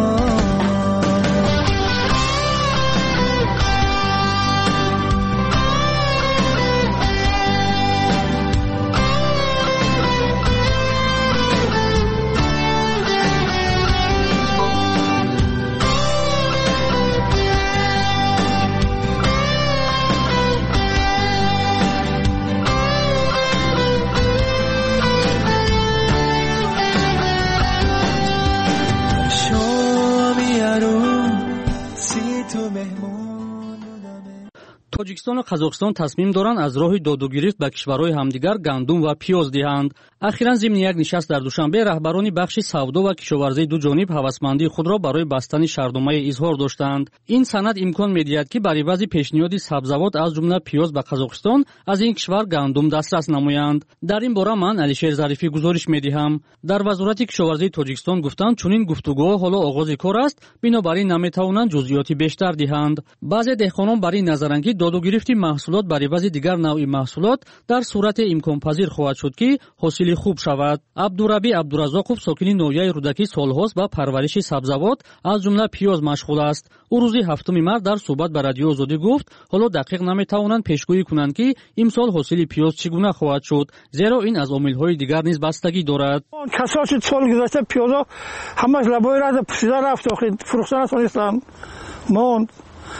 тоҷикистон ва қазоқистон тасмим доранд аз роҳи додугирифт ба кишварҳои ҳамдигар гандум ва пиёз диҳанд. ахиран зимни як нишаст дар душанбе раҳбарони бахши савдо ва кишоварзии дуҷониб ҳавасмандии худро барои бастани шаҳрномае изҳор доштанд. ин санад имкон медиҳад ки бар ивази пешниҳоди сабзавот аз ҷумла пиёз ба қазоқистон аз ин кишвар гандум дастрас намоянд. дар ин бора ман Алишер Зарифӣ гузориш медиҳам. дар вазорати кишоварзии тоҷикистон гуфтанд чунин гуфтугӯҳо ҳоло оғози кор аст, бинобар ин наметавонанд ҷузъиёти бештар диҳанд. баъзе деҳқонон бар ин назаранд ки додугирифти маҳсулот бар ивази дигар навъи маҳсулот дар сурате имконпазир хоҳад шуд ки ҳосили хуб шавад. абдураби абдуразоқов сокини ноҳияи рӯдакӣ солҳост ба парвариши сабзавот аз ҷумла пиёз машғул аст. ӯ рӯзи ҳафтуми март дар суҳбат ба радиои Озодӣ гуфт ҳоло дақиқ наметавонанд пешгӯӣ кунанд ки имсол ҳосили пиёз чӣ гуна хоҳад шуд, зеро ин аз омилҳои дигар низ бастагӣ дорад. касоси соли гузашта пиёзо ҳамаш лабои рафта пусида рафт охир фурӯхта натонистанд монд.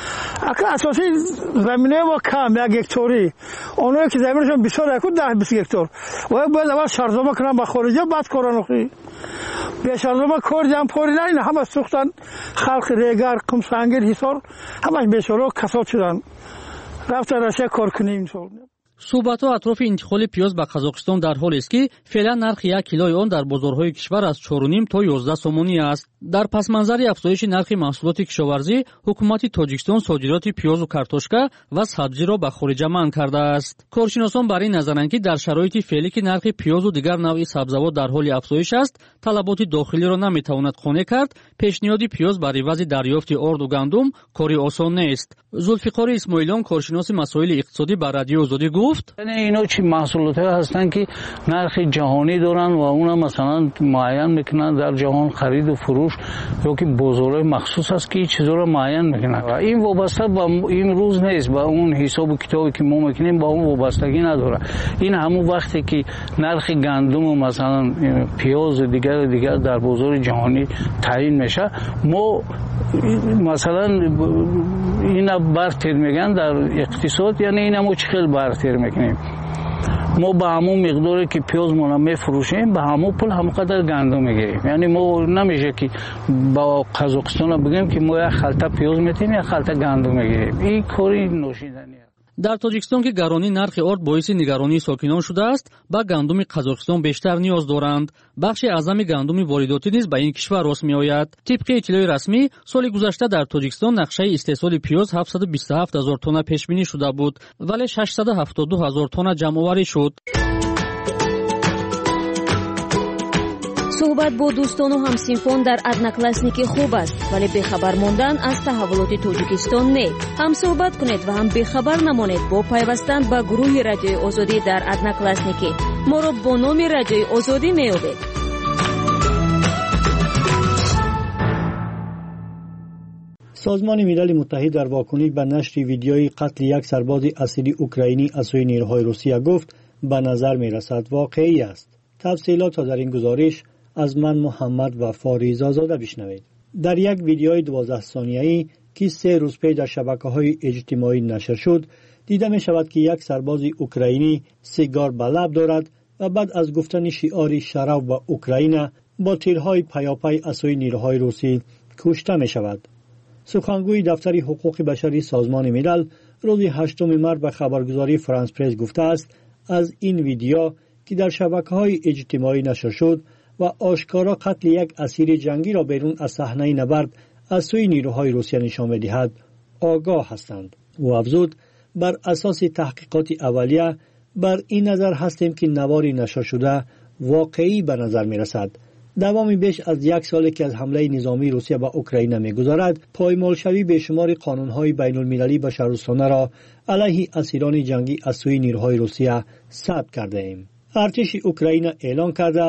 ака асосии заминаи мо кам як гектори оное ки заминашон бисёр яку даҳ бист гектор бояд бояд аввал шарзома кунанд ба хориҷа баъд коранд охи бешарзома кор ҷамъ кори на ин ҳама сӯхтанд халқи регар қумсангир ҳисор ҳамаш бешоро касод шуданд рафтан Россия коркунӣ имсол. суҳбатҳо атрофи интиқоли пиёз ба қазоқистон дар ҳолест ки феълан нархи як килои он дар бозорҳои кишвар аз чору ним то ёздаҳ сомонӣ аст. дар пасманзари афзоиши нархи маҳсулоти кишоварзӣ ҳукумати тоҷикистон содироти пиёзу картошка ва сабзиро ба хориҷа манъ кардааст. коршиносон бар ин назаранд ки дар шароити феълӣ ки нархи пиёзу дигар навъи сабзавот дар ҳоли афзоиш аст, талаботи дохилиро наметавонад қонеъ кард. пешниҳоди пиёз бар ивази дарёфти орду гандум кори осон нест. зулфиқори исмоилон коршиноси масоили иқтисодӣ ба радиои Озодӣ гуфт اینا چی محصولات هستن که نرخ جهانی دارن و اونا مثلا معین میکنن در جهان خرید و فروش یا که بازارهای مخصوص هست که این چیزا رو معین میکنن و این وابسته به این روز نیست با اون حساب و کتابی که ما میکنیم با اون وابستگی نداره. این همون وقتی که نرخ گندم و مثلا پیاز دیگر دیگر در بازار جهانی تعیین میشه ما مثلا اینا برتر میگن در اقتصاد، یعنی اینا ما چخیل برتر میکنیم. ما به همون مقداری که پیاز ما میفروشیم به همون پول همونقدر گندم میگیریم. یعنی ما نمیشه که با قزاقستان بگیم که ما یک خلطه پیاز میتیم یک خلطه گندم میگیریم. این کاری نوشیدنیه. дар тоҷикистон ки гаронии нархи орд боиси нигаронии сокинон шудааст, ба гандуми қазоқистон бештар ниёз доранд. бахши аъзами гандуми воридотӣ низ ба ин кишвар рост меояд. тибқи иттилои расмӣ соли гузашта дар тоҷикистон нақшаи истеҳсоли пиёз ҳафтсаду бисту ҳафт ҳазор тонна пешбинӣ шуда буд, вале шашсаду ҳафтоду ду ҳазор тонна ҷамъоварӣ шуд. суҳбат бо дӯстону ҳамсинфон дар одноклассники хуб аст, вале бехабар мондан аз таҳаввулоти тоҷикистон не. ҳам суҳбат кунед ва ҳам бехабар намонед бо пайвастан ба гурӯҳи радиои Озодӣ дар одноклассники. моро бо номи радиои Озодӣ меёбед. سازمان ملل متحد در واکنش به نشر ویدیوی قتل یک سرباز اسیری اوکراینی از سوی نیروهای روسیه گفت به نظر می‌رسد واقعی است. تفصیلات در این گزارش از من محمد و فاریز آزاده بشنوید. در یک ویدیوی دوازده ثانیه‌ای که سه روز پیش در شبکه‌های اجتماعی نشر شد، دیده می‌شود که یک سرباز اوکراینی سیگار به لب دارد و بعد از گفتن شعار شرف و اوکراین با تیرهای پیاپی از سوی نیروهای روسی کشته می‌شود. سخنگوی دفتر حقوق بشری سازمان ملل روز هشتم مارس به خبرگزاری فرانس پرس گفته است از این ویدیو که در شبکه‌های اجتماعی نشر شد و آشکارا قتل یک اسیر جنگی را بیرون از صحنه نبرد از سوی نیروهای روسیه نشان می‌دهد آگاه هستند. او افزود بر اساس تحقیقات اولیه بر این نظر هستیم که نواری نشر شده واقعی به نظر می‌رسد. دوامی بیش از یک سالی که از حمله نظامی روسیه به اوکراین می‌گذرد، پایمالشوی بیشمار قانون‌های بین‌المللی بشردوستانه را علیه اسیران جنگی از سوی نیروهای روسیه ثبت کرده ایم. ارتش اوکراین اعلام کرده است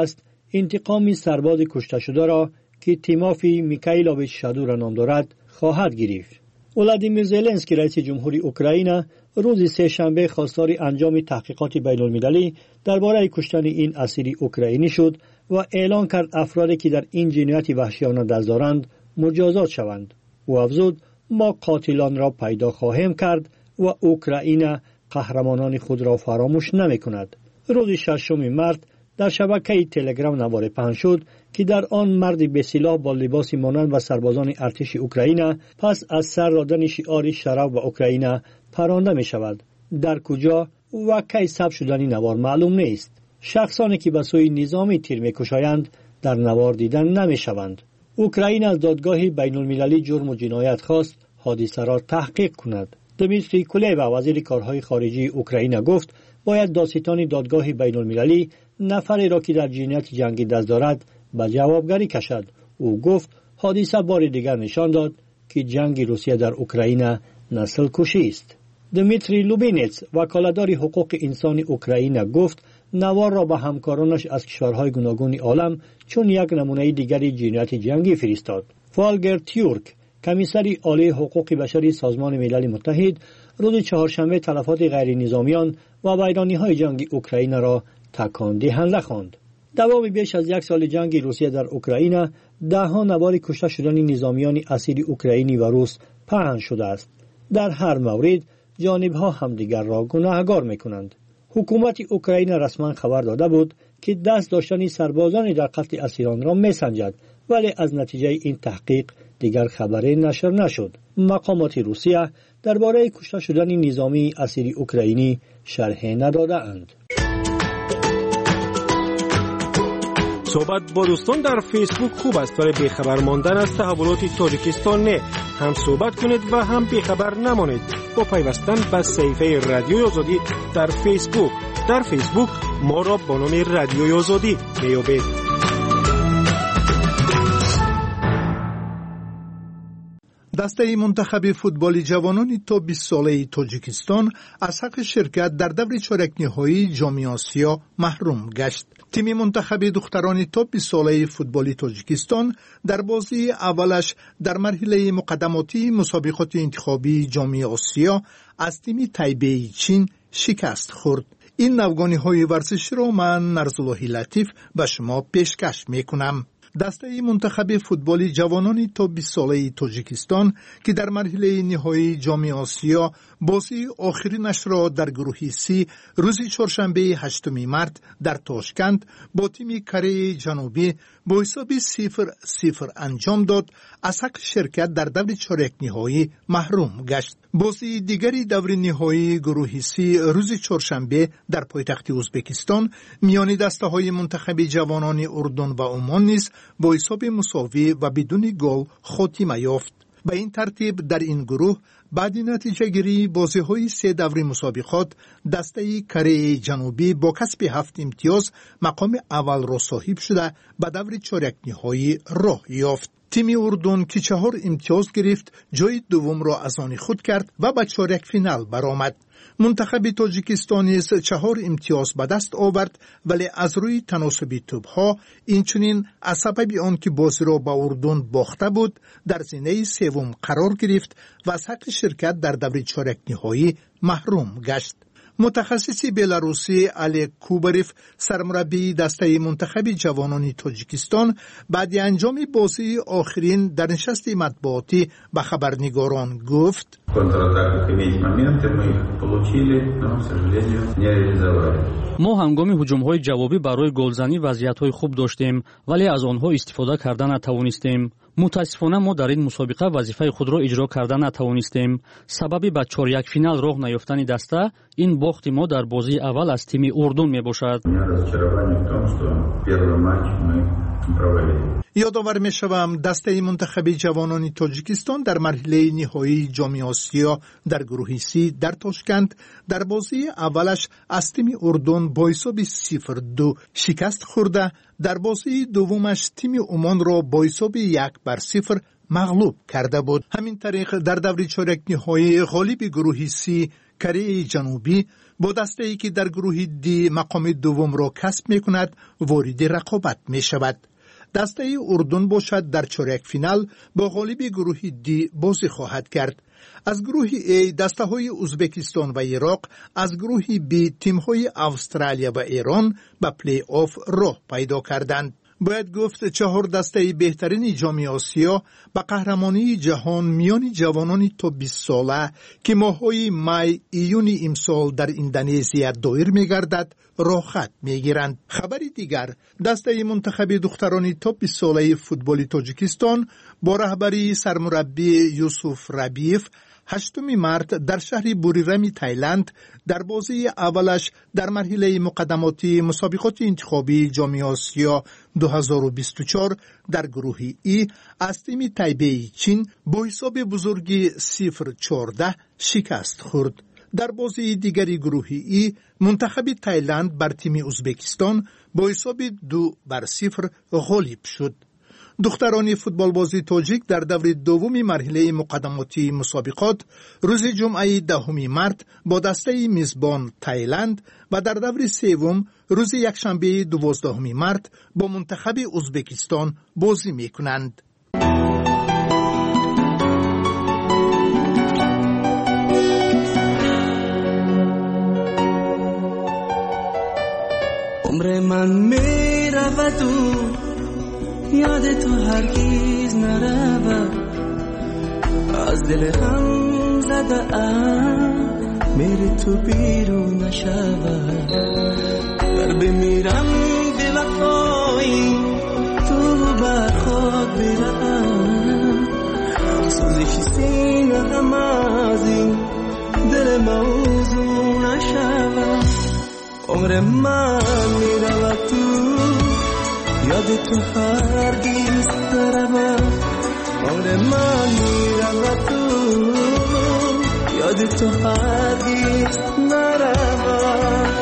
انتقام سرباز کشته شده را که تیموفی میکائیلوویچ شادو نام دارد خواهد گرفت. ولادیمیر زلنسکی رئیس جمهوری اوکراین روز سه شنبه خواستار انجام تحقیقات بین المللی درباره کشتن این اسیر اوکراینی شد و اعلان کرد افرادی که در این جنایت وحشیانه دست دارند مجازات شوند. او افزود ما قاتلان را پیدا خواهیم کرد و اوکراین قهرمانان خود را فراموش نمی کند. روز ششم مارس در شبکه تلگرام نوار پهن شد که در آن مرد به سلاح با لباس مانند و سربازان ارتش اوکراین پس از سر دادن شعار شرف و اوکراین پرانده می شود. در کجا و کی ثبت شدن نوار معلوم نیست. شخصانی که به سوی نظامی تیر می کشایند در نوار دیدن نمی شوند. اوکراین از دادگاه بین المللی جرم و جنایت خواست حادثه را تحقیق کند. دمیتری کولبا وزیر کارهای خارجی اوکراین گفت باید دادستان دادگاه بین المللی نفری را که در جنایت جنگی دست دارد به جوابگری کشد. او گفت حادثه بار دیگر نشان داد که جنگ روسیه در اوکراین نسل کشی است. دمیتری لوبینتس وکالتدار حقوق انسان اوکراین گفت نوار را به همکارانش از کشورهای گوناگون عالم چون یک نمونه دیگر جنایت جنگی فرستاد. فالگر تیورک کمیسری عالی حقوق بشری سازمان ملل متحد روز چهارشنبه تلفات غیر نظامیان و ویرانی‌های جنگ اوکراین را تکان دهنده خواند. دوام بیش از یک سال جنگ روسیه در اوکراین ده‌ها نوار کشته شدن نظامیان اسیر اوکراینی و روس پهن شده است. در هر مورد جانب‌ها همدیگر را گناهکار می‌کنند. حکومت اوکراین رسما خبر داده بود که دست داشتن سربازان در قتل اسیران را می‌سنجد، ولی از نتیجه این تحقیق دیگر خبری نشر نشد. مقامات روسیه درباره کشته شدن نظامی اسیر اوکراینی شرحی نداده‌اند. صحبت با دوستان در فیسبوک خوب است ولی بیخبر ماندن از تحولات تاجیکستان نه. هم صحبت کنید و هم بیخبر نمانید با پیوستن به صفحه رادیوی آزادی در فیسبوک. در فیسبوک ما را با نام رادیوی آزادی میابید. دسته منتخب فوتبال جوانان تا بیست ساله تاجیکستان از حق شرکت در دور چهارک نهایی جام آسیا محروم گشت. تیم منتخب دختران تا بیست ساله فوتبال تاجیکستان در بازی اولش در مرحله مقدماتی مسابقات انتخابی جام آسیا از تیم تایبه چین شکست خورد. این نوگانی‌های ورزشی را من نرزاللهی لطیف به شما پیشکش میکنم. دسته منتخب فوتبال جوانان تا بیست ساله تاجیکستان که در مرحله نهایی جام آسیا بازی آخرینش را در گروه سی روز چهارشنبه هشتم مارس در تاشکند با تیم کره جنوبی با حساب صفر صفر انجام داد، از حق شرکت در دور چهارک نهایی محروم گشت. بازی دیگری دور نهایی گروه سی روز چهارشنبه در پایتخت ازبکستان میان دسته های منتخب جوانان اردن و عمان نیز با حساب مساوی و بدون گل خاتمه یافت. به این ترتیب در این گروه بعد نتیجه گیری بازی های سه دور مسابقات دسته کره جنوبی با کسب هفت امتیاز مقام اول را صاحب شده به دور چهارک نهایی راه یافت. تیم اردن که چهار امتیاز گرفت جای دوم را از آن خود کرد و به چهارک فینال برآمد. منتخب تاجیکستان نیز چهار امتیاز به دست آورد ولی از روی تناسب توپ‌ها اینچنین از سبب آنکه بازی را به اردن باخته بود در زینه سوم قرار گرفت و از حق شرکت در دور چهارک نهایی محروم گشت. متخصص بلاروسی علی کوبریف سرمربی دسته منتخب جوانان تاجیکستان بعد انجام بازی آخرین در نشست مطبوعاتی به خبرنگاران گفت ما ҳангоми ҳуҷумҳои ҷавобӣ барои голзанӣ вазъиятҳои хуб доштем, вале аз онҳо истифода карда натавонистем. мутаассифона мо дар ин мусобиқа вазифаи худро иҷро карда натавонистем. сабаби ба чорякфинал роҳ наёфтани даста ин бохти мо дар бозии аввал аз тими урдун мебошад. یادآور می‌شوم دسته منتخب جوانان تاجیکستان در مرحله نهایی جام آسیا در گروه سی در تاشکند در بازی اولش از تیم اردن با حساب صفر دو شکست خورده، در بازی دومش تیم عمان را با حساب یک بر صفر مغلوب کرده بود. همین طریق در دور چهارک نهایی غالب گروه سی کره جنوبی با دسته‌ای که در گروه دی مقام دوم را کسب می‌کند وارد رقابت می‌شود. دسته اردن باشد در چهارک فینال با غالب گروه دی بازی خواهد کرد. از گروه A دسته‌های ازبکستان و عراق، از گروه B تیم‌های استرالیا و ایران به پلی آف راه پیدا کردند. باید گفت چهار دسته بهترین جام آسیا به قهرمانی جهان میان جوانان تا بیست ساله که ماه‌های می ایون امسال در اندونزیا دایر می‌گردد راه خط می‌گیرند. خبری دیگر، دسته منتخب دختران تا بیست ساله فوتبال تاجیکستان با رهبری سرمربی یوسف ربیف هشتم مارس در شهر بوریرم تایلند در بازی اولش در مرحله مقدماتی مسابقات انتخابی جام آسیا دو هزار و بیست و چهار در گروه ای از تیم تایبه چین با حساب بزرگی صفر چهارده شکست خورد. در بازی دیگری گروه ای منتخب تایلند بر تیم ازبکستان با حساب دو بر صفر غالب شد. دختران فوتبال بازی تاجیک در دور دومی مرحله مقدماتی مسابقات روز جمعه دهم مارس با دسته میزبان تایلند و در دور سوم روز یکشنبه دوازدهم مارس با منتخب ازبکستان بازی میکنند. عمر من میرود و یاد تو هرگیز نرود، از دل هم زده ام میری تو بیرون نشود. در بمیرم به وفایی تو بر خود برم، سوزش سینه هم از این دل موضوع نشود. عمر من میرود تو یاد تو هرگیز نرود، عمر من میرود تو یاد تو هرگیز نرود.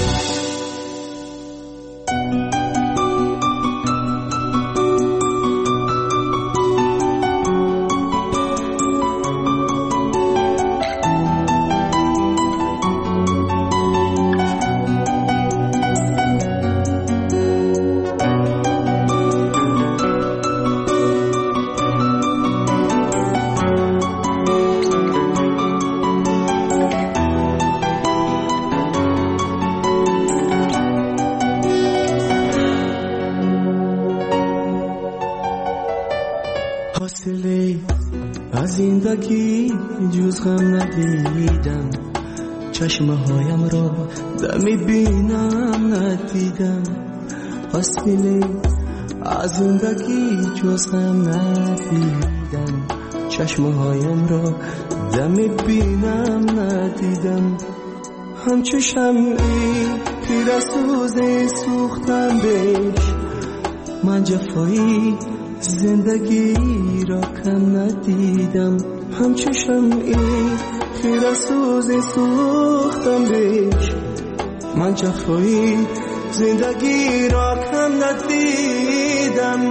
از زندگی جز غم ندیدم، چشمه هایم را دمی بینم ندیدم. فاصله از زندگی جز غم ندیدم، چشمه هایم را دمی بینم ندیدم. همچو شمعی تیر سوز سوختم بهش، من جفایی زندگی را کم ندیدم. همچو شمعی تیر سوز سوختم بهش، من جفایی زندگی را کم ندیدم.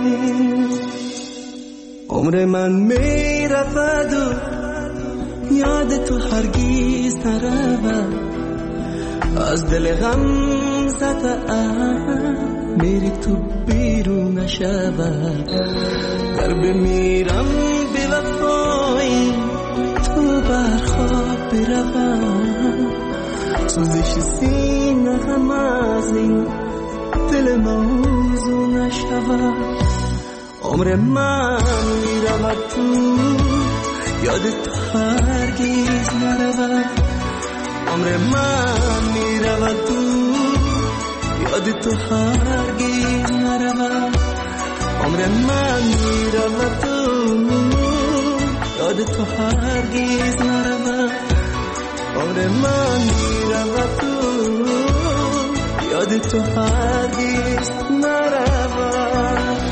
عمر من می رفت و یاد تو هرگیز نرود، از دل غم زده ام میری تو بیرون نشود. در بمیرم به وفایی تو بر خواب بروم، سوزش سینه هم از این دل موضوع نشود. عمر من میرود تو یاد تو هرگیز نرود، عمر من میرود تو یاد تو هرگیز نرود. عمر من میرود تو یاد تو هرگیز نرود، عمر من میرود تو یاد تو هرگیز نرود.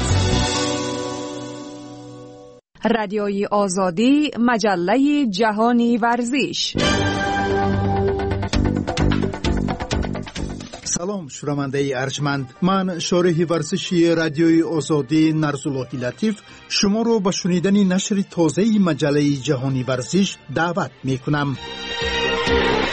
رادیوی آزادی، مجله جهانی ورزش. سلام شنونده ارجمند، من شارح ورزشی رادیوی آزادی نرزاللهی لطیف شما رو به شنیدن نشر تازه مجله جهانی ورزش دعوت می کنم.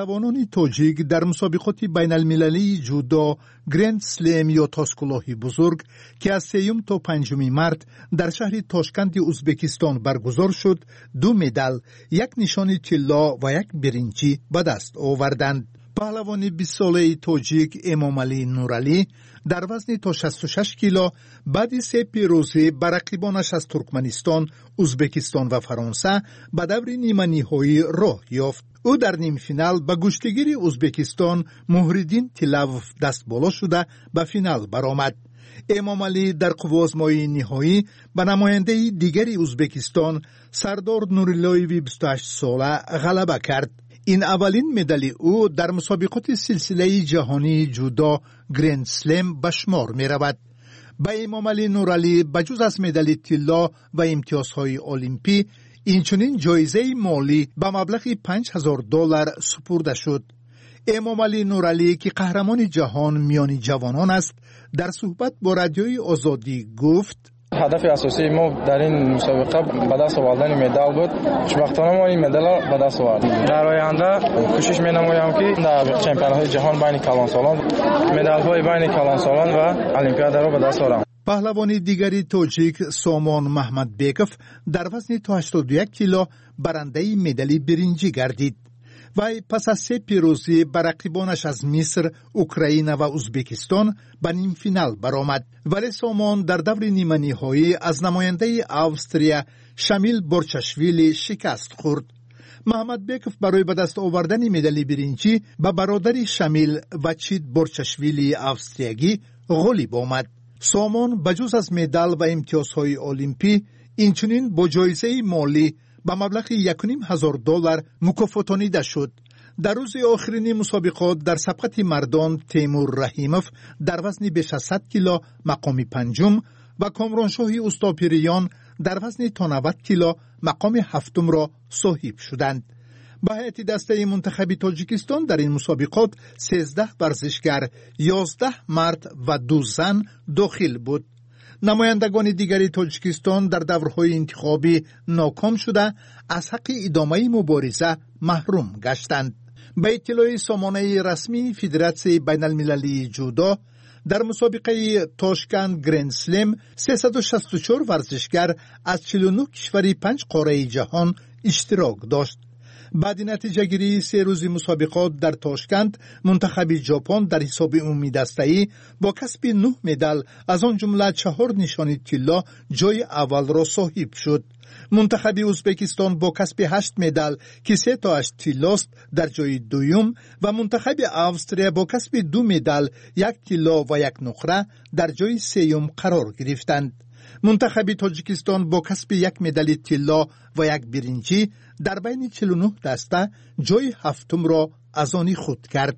پهلوانان تاجیک در مسابقات بین المللی جودو گرند سلم یا تاسکلاهی بزرگ که از سیوم تا پنجم مارس در شهر تاشکند ازبکستان برگزار شد دو مدال، یک نشان طلا و یک برنجی به دست آوردند. پهلوان بیست ساله تاجیک امامعلی نورعلی در وزن تا شصت و شش کیلو بعد سه پیروزی بر رقیبانش از ترکمنستان، ازبکستان و فرانسه به دور نیمه نهایی راه یافت. او در نیم فینال به گشتگیر ازبکستان مهردین تیلاوف دست بالا شده به فینال برآمد. امامعلی در قوازمایی نهایی به نماینده دیگری ازبکستان سردار نوریلویوی بیست و هشت ساله غلبه کرد. این اولین مدال او در مسابقات سلسله جهانی جودو گرند سلم به شمار می رود. به امامعلی نورعلی بجز از مدال طلا و امتیازهای المپی اینچنین جایزه مالی به مبلغ پنج هزار دلار سپرده شد. امامعلی نورعلی که قهرمان جهان میان جوانان است در صحبت با رادیوی آزادی گفت: هدف اساسی ما در این مسابقه به دست آوردن مدال بود. خوشبختانه ما این مدال را به دست آوردیم. در آینده کوشش می‌نمایم که در چمپیون‌های جهان بین کلانسالان مدال‌های بین کلانسالان و المپیاد را به دست آورم. پهلوان دیگری تاجیک سامان محمد بیکوف در وزن تا هشتاد و یک کیلو برنده مدال برنجی گردید. وی پس از سه پیروزی بر رقیبانش از مصر، اوکراین و ازبکستان به نیم فینال برآمد، ولی سامان در دور نیمه نهایی از نماینده اوستریا شامیل بورچاشویلی شکست خورد. محمد بیکوف برای به دست آوردن مدال برنجی به برادر شامیل وچید بورچاشویلی اوستریایی غالب آمد. سامان بجز از مدال و امتیازهای المپی اینچنین با جایزه مالی به مبلغ یک و نیم هزار دلار مکافاتانیده شد. در روز آخرین مسابقات در سبقت مردان تیمور رحیموف در وزن بیش از صد کیلو مقام پنجم و کامرانشاه استاپیریان در وزن تا نود کیلو مقام هفتم را صاحب شدند. به هیئت دسته منتخب تاجیکستان در این مسابقات سیزده ورزشگر، یازده مرد و دو زن داخل بود. نمایندگان دیگری تاجیکستان در دورهای انتخابی ناکام شده از حق ادامه مبارزه محروم گشتند. به اطلاع سامانه رسمی فدراسیون بین المللی جودو در مسابقه تاشکند گرند سلم سیصد و شصت و چهار ورزشگر از چهل و نه کشور پنج قاره جهان اشتراک داشت. بعد نتیجه گیری سه روزی مسابقات در تاشکند، منتخب ژاپن در حساب عمومی دسته‌ای با کسب نه مدال از آن جمله چهار نشان طلا جای اول را صاحب شد. منتخب ازبکستان با کسب هشت مدال که سه تاش طلاست در جای دوم و منتخب اوستریا با کسب دو مدال، یک طلا و یک نقره در جای سوم قرار گرفتند. منتخب تاجیکستان با کسب یک مدال طلا و یک برنجی در بین چهل و نه دسته جای هفتم را از آن خود کرد.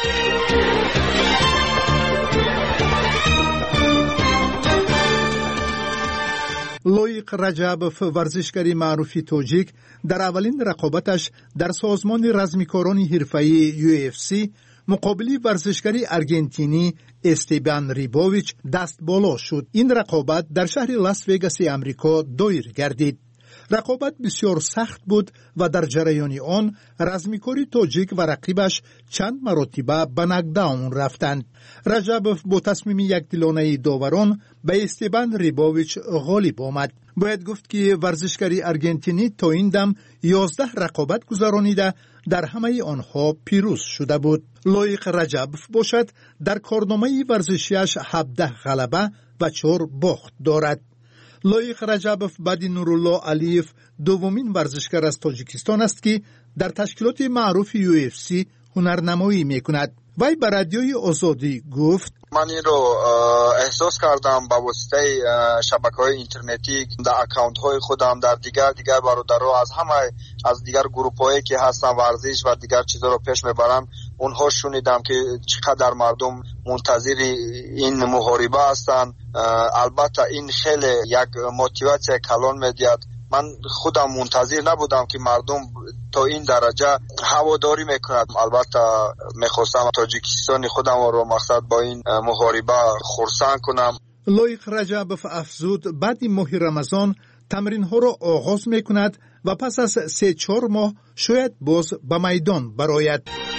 لویق رجبوف ورزشکار معروف تاجیک در اولین رقابتش در سازمان رزمکاران حرفه‌ای یو اف سی مقابل ورزشکار ارژنتینی استیبان ریبوویچ دست بالا شد. این رقابت در شهر لاس وگاس امریکا دایر گردید. رقابت بسیار سخت بود و در جریان آن رزمکار تاجیک و رقیبش چند مرتبه به ناکداون رفتند. رجبوف با تصمیم یکدلانه داوران به استیبان ریبوویچ غالب آمد. باید گفت که ورزشکار ارژنتینی تا این دم یازده رقابت گذرانیده در همه آنها پیروز شده بود. لویق رجبوف باشد در کارنامه ورزشیش هفده غلبه و چهار باخت دارد. لویق رجبوف بعد نورالله علیف دومین ورزشکار از تاجیکستان است که در تشکیلات معروف یو اف سی هنرنمایی میکند. وی به رادیوی آزادی گفت: من این رو احساس کردم با واسطه شبکه‌های اینترنتی در اکانت های خودم در دیگر دیگر برادرها از همه از دیگر گروپ هایی که هستن ورزش و دیگر چیزا رو پیش میبرن اونها شنیدم که چقدر مردم منتظر این محاربه هستن. البته این خیلی یک موتیواسیون کلان میدید. من خودم منتظر نبودم که مردم تا این درجه هواداری میکند. البته میخواستم تاجیکستان خودم رو مقصد با این محاربه خرسند کنم. لویق رجبوف افزود بعد ماه رمضان تمرین ها را آغاز میکند و پس از سه چهار ماه شاید باز به میدان برآید.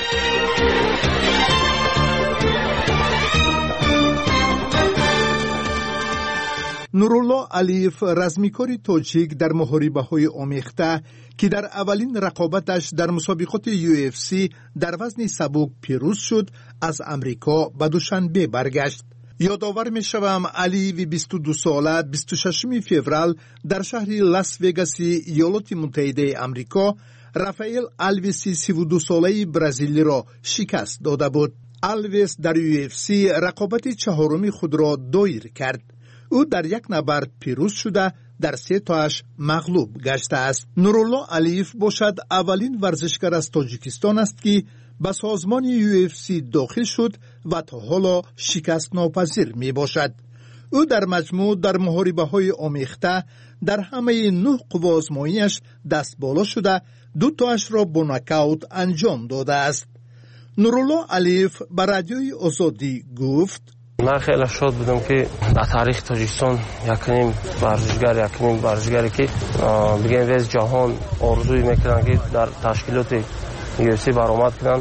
نورالله علیف رزمیکاری تاجیک در محاربه‌های آمیخته که در اولین رقابتش در مسابقات یو اف سی در وزن سبک پیروز شد از امریکا به دوشنبه برگشت. یادآور می‌شوم علی بیست و دو ساله بیست و ششم فوریه در شهر لاس وگاس ایالات متحده آمریکا رافائل آلویس سی و دو ساله برزیلی را شکست داده بود. آلویس در یو اف سی رقابت چهارم خود را دایر کرد. او در یک نبرد پیروز شده در سه تاش مغلوب گشته است. نورالله علیف باشد اولین ورزشکار از تاجیکستان است که به سازمان یو اف سی داخل شد و تا حالا شکست ناپذیر می باشد. او در مجموع در محاربه های آمیخته در همه نه قوا آزمایی‌اش دست بالا شده دو تاش را با ناکاوت انجام داده است. نورالله علیف به رادیوی آزادی گفت: من خیلی شاد بودم که در تاریخ تاجیکستان یکنیم ورزشگر یکنیم ورزشگری که بگیم ویز جهان آرزوی میکنن که در تشکیلات یو اف سی برآمد کنن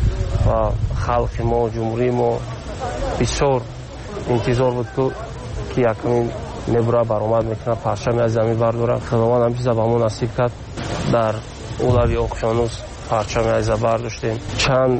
و خلق ما جمهوری ما بسیار انتظار بود که یکنیم نبره برآمد میکنه پرچم از زمین برداره. خداوند هم چیزا به ما نصیب کرد. در اولوی اقیانوس پرچم از برداشتیم. چند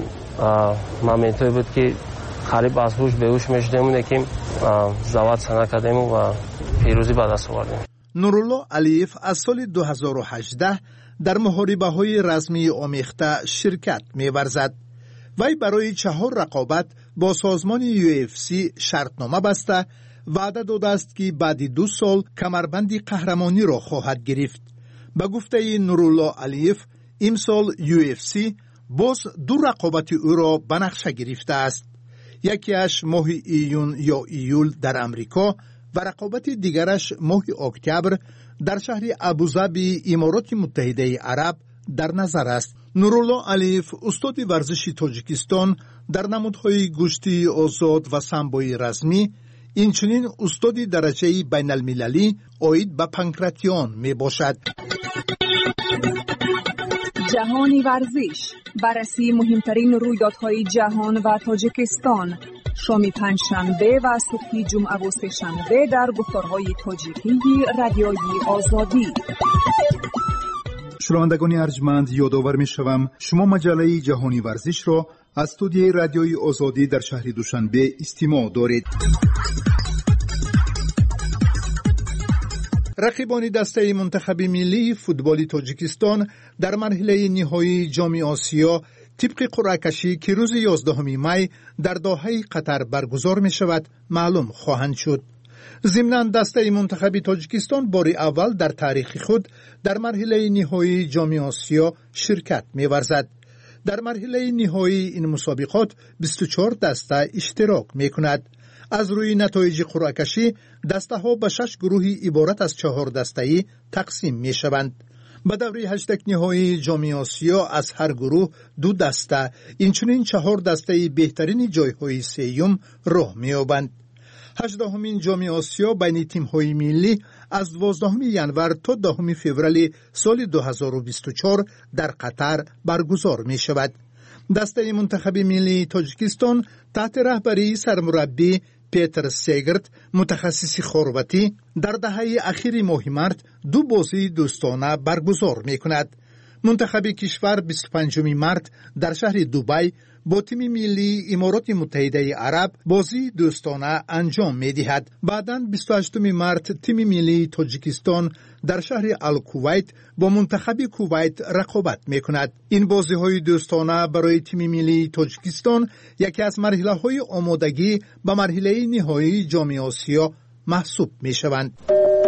مومنتی بود که قریب از هوش به هوش میشدیم که زواد سنا کردیم و پیروزی به دست آوردیم. نورالله علیف از سال دو هزار و هجده در محاربه های رزمی آمیخته شرکت می‌ورزد. وی برای چهار رقابت با سازمان یو اف سی شرطنامه بسته وعده داده است که بعد دو سال کمربند قهرمانی را خواهد گرفت. به گفته نورالله علیف امسال یو اف سی باز دو رقابت او را به نقشه گرفته است. یکیش ماه ایون یا ایول در امریکا و رقابت دیگرش ماه اکتبر در شهر ابوظبی امارات متحده عرب در نظر است. نورالله علیف استاد ورزشی تاجیکستان در نمودهای گشتی آزاد و سامبوی رزمی، اینچنین استاد درجه بین المللی آید به پانکراتیون می باشد. جهانی ورزش، بررسی مهمترین رویدادهای جهان و تاجیکستان، شام پنجشنبه و صبح جمعه و سه‌شنبه در گفتارهای تاجیکی رادیوی آزادی. شنوندگان ارجمند، یادآور می‌شوم شما مجله جهانی ورزش را از استودیوی رادیوی آزادی در شهر دوشنبه استماع دارید. رقیبان دسته منتخب ملی فوتبال تاجیکستان در مرحله نهایی جام آسیا طبق قرعه کشی که روز یازدهم می در دوحه قطر برگزار می شود معلوم خواهند شد. ضمناً دسته منتخب تاجیکستان بار اول در تاریخ خود در مرحله نهایی جام آسیا شرکت می ورزد. در مرحله نهایی این مسابقات بیست و چهار دسته اشتراک می کند. از روی نتایج قرعه کشی دسته ها به شش گروه عبارت از چهار دسته‌ای تقسیم می شوند. به دوره هشتگ نهایی جام آسیا از هر گروه دو دسته، اینچنین چهار دسته بهترین جایهای سیوم راه می یابند. هجدهمین جام آسیا بین تیم‌های ملی از دوازدهم ژانویه تا دهم فوریه سال دو هزار و بیست و چهار در قطر برگزار می شود. دسته منتخب ملی تاجیکستان تحت رهبری سرمربی پیتر سیگرت متخصص خرواتی در دهه اخیر ماه مارس دو بازی دوستانه برگزار می کند. منتخب کشور بیست و پنجم مارس در شهر دبی با تیم ملی امارات متحده عرب بازی دوستانه انجام می دهد. بعداً بیست و هشتم مارس تیم ملی تاجیکستان در شهر الکویت با منتخب کویت رقابت می کند. این بازی های دوستانه برای تیم ملی تاجیکستان یکی از مرحله های آمادگی به مرحله نهایی جام آسیا محسوب می شوند.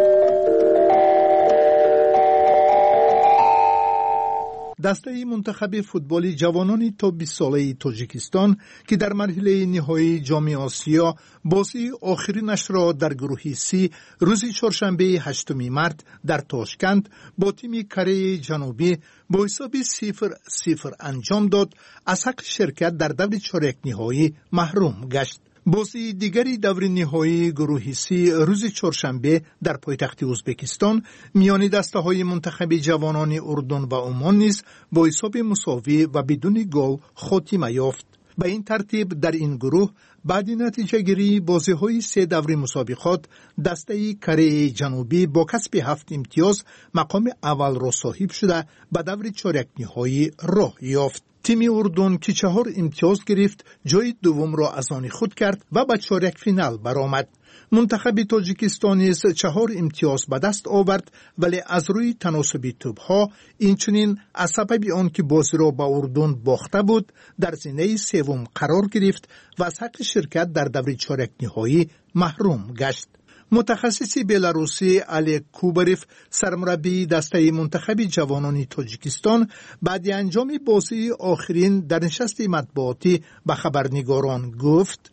دسته منتخب فوتبال جوانان تا بیست ساله تاجیکستان که در مرحله نهایی جام آسیا بازی آخرینش را در گروه سی روز چهارشنبه هشتم مارس در تاشکند با تیم کره جنوبی با حساب صفر صفر انجام داد، از حق شرکت در دور چهارک نهایی محروم گشت. بازی دیگری دور نهایی گروه سی روز چهارشنبه در پایتخت ازبکستان میان دسته‌های منتخب جوانان اردن و عمان نیز با حساب مساوی و بدون گل خاتمه یافت. به این ترتیب در این گروه بعد نتیجه گیری بازی های سه دور مسابقات دسته کره جنوبی با کسب هفت امتیاز مقام اول را صاحب شده به دور چهارک نهایی راه یافت. تیم اردن که چهار امتیاز گرفت جای دوم را از آن خود کرد و به چهارک فینال برآمد. منتخب تاجیکستان نیز چهار امتیاز به دست آورد ولی از روی تناسب توپ‌ها اینچنین از سبب آنکه بازی را به اردن باخته بود در زینه سوم قرار گرفت و از حق شرکت در دور چهارک نهایی محروم گشت. متخصص بلاروسی علی کوبریف سرمربی دسته منتخب جوانان تاجیکستان بعد انجام بازی آخرین در نشست مطبوعاتی به خبرنگاران گفت: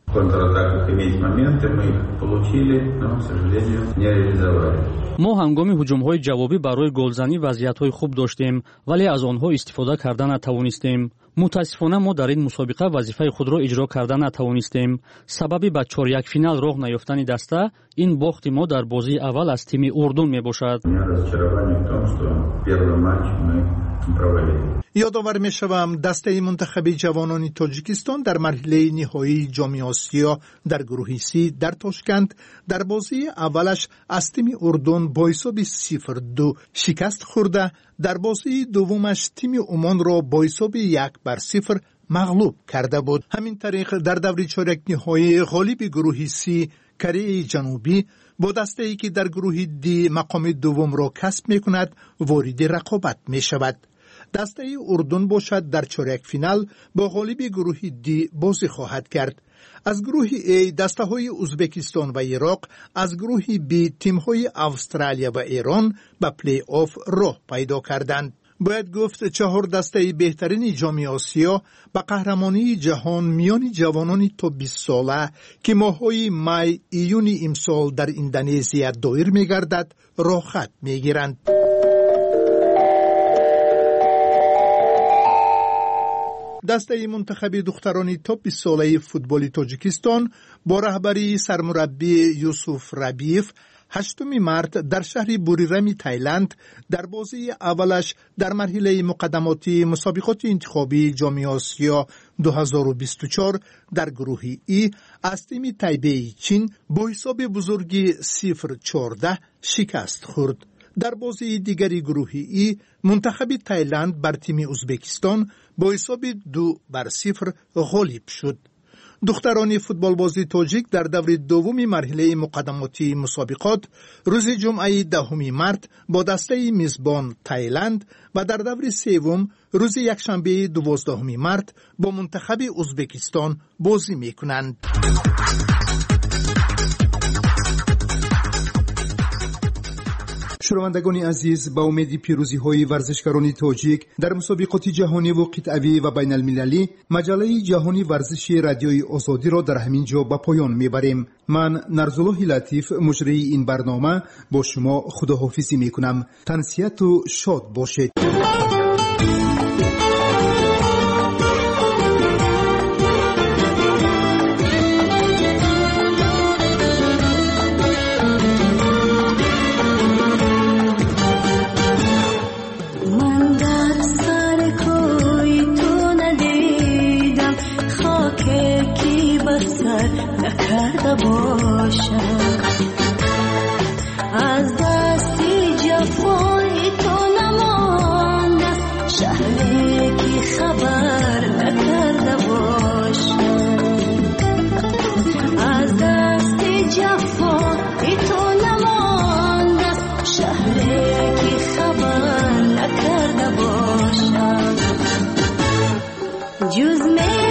ما هنگام هجوم‌های جوابی برای گلزنی وضعیت‌های خوب داشتیم ولی از آنها استفاده کرده نتوانستیم. متاسفانه ما در این مسابقه وظیفه خود را اجرا کرده نتوانستیم. سببی به چهار یک فینال راه نیافتن دسته این باخت ما در بازی اول از تیم اردن میباشد. یادآور میشوم دسته منتخب جوانان تاجیکستان در مرحله نهایی جام آسیا در گروه سی در تاشکند در بازی اولش از تیم اردن با حساب صفر دو شکست خورده، در بازی دومش تیم عمان را با حساب یک بر صفر مغلوب کرده بود. همین طریق در دور چهارک نهایی غالب گروه سی کره جنوبی با دسته ای که در گروه دی مقام دوم را کسب می کند وارد رقابت می شود. دسته اردن باشد در چهارک فینال با غالب گروه دی بازی خواهد کرد. از گروه ای دسته های ازبکستان و عراق، از گروه بی تیم های استرالیا و ایران به پلی آف راه پیدا کردند. باید گفت چهار دسته بهترین جام آسیا به قهرمانی جهان میان جوانان تا بیست ساله که ماه‌های می ایون امسال در اندونزیا دایر می‌گردد راه خط می‌گیرند. دسته منتخب دختران تا بیست ساله فوتبال تاجیکستان با رهبری سرمربی یوسف ربیف هشتم مارس در شهر بوریرم تایلند در بازی اولش در مرحله مقدماتی مسابقات انتخابی جام آسیا دو هزار و بیست و چهار در گروه ای از تیم تایبه چین با حساب بزرگی صفر چهارده شکست خورد. در بازی دیگری گروه ای منتخب تایلند بر تیم ازبکستان با حساب دو بر صفر غالب شد. دختران فوتبال بازی تاجیک در دور دوم مرحله مقدماتی مسابقات روز جمعه دهم مارس با دسته میزبان تایلند و در دور سوم روز یکشنبه دوازدهم مارس با منتخب ازبکستان بازی میکنند. شنوندگان عزیز، با امید پیروزی های ورزشکاران تاجیک در مسابقات جهانی و قطعی و بین المللی مجله جهانی ورزش رادیوی آزادی را در همین جا به پایان میبریم. من نرزالله لطیف مجری این برنامه با شما خداحافظی میکنم. تنسیت و شاد باشید. از دستی جفای تو نماند است، شهری که خبر نکرده باشم. از دستی جفای تو نماند است، شهری که خبر نکرده باشم. جز می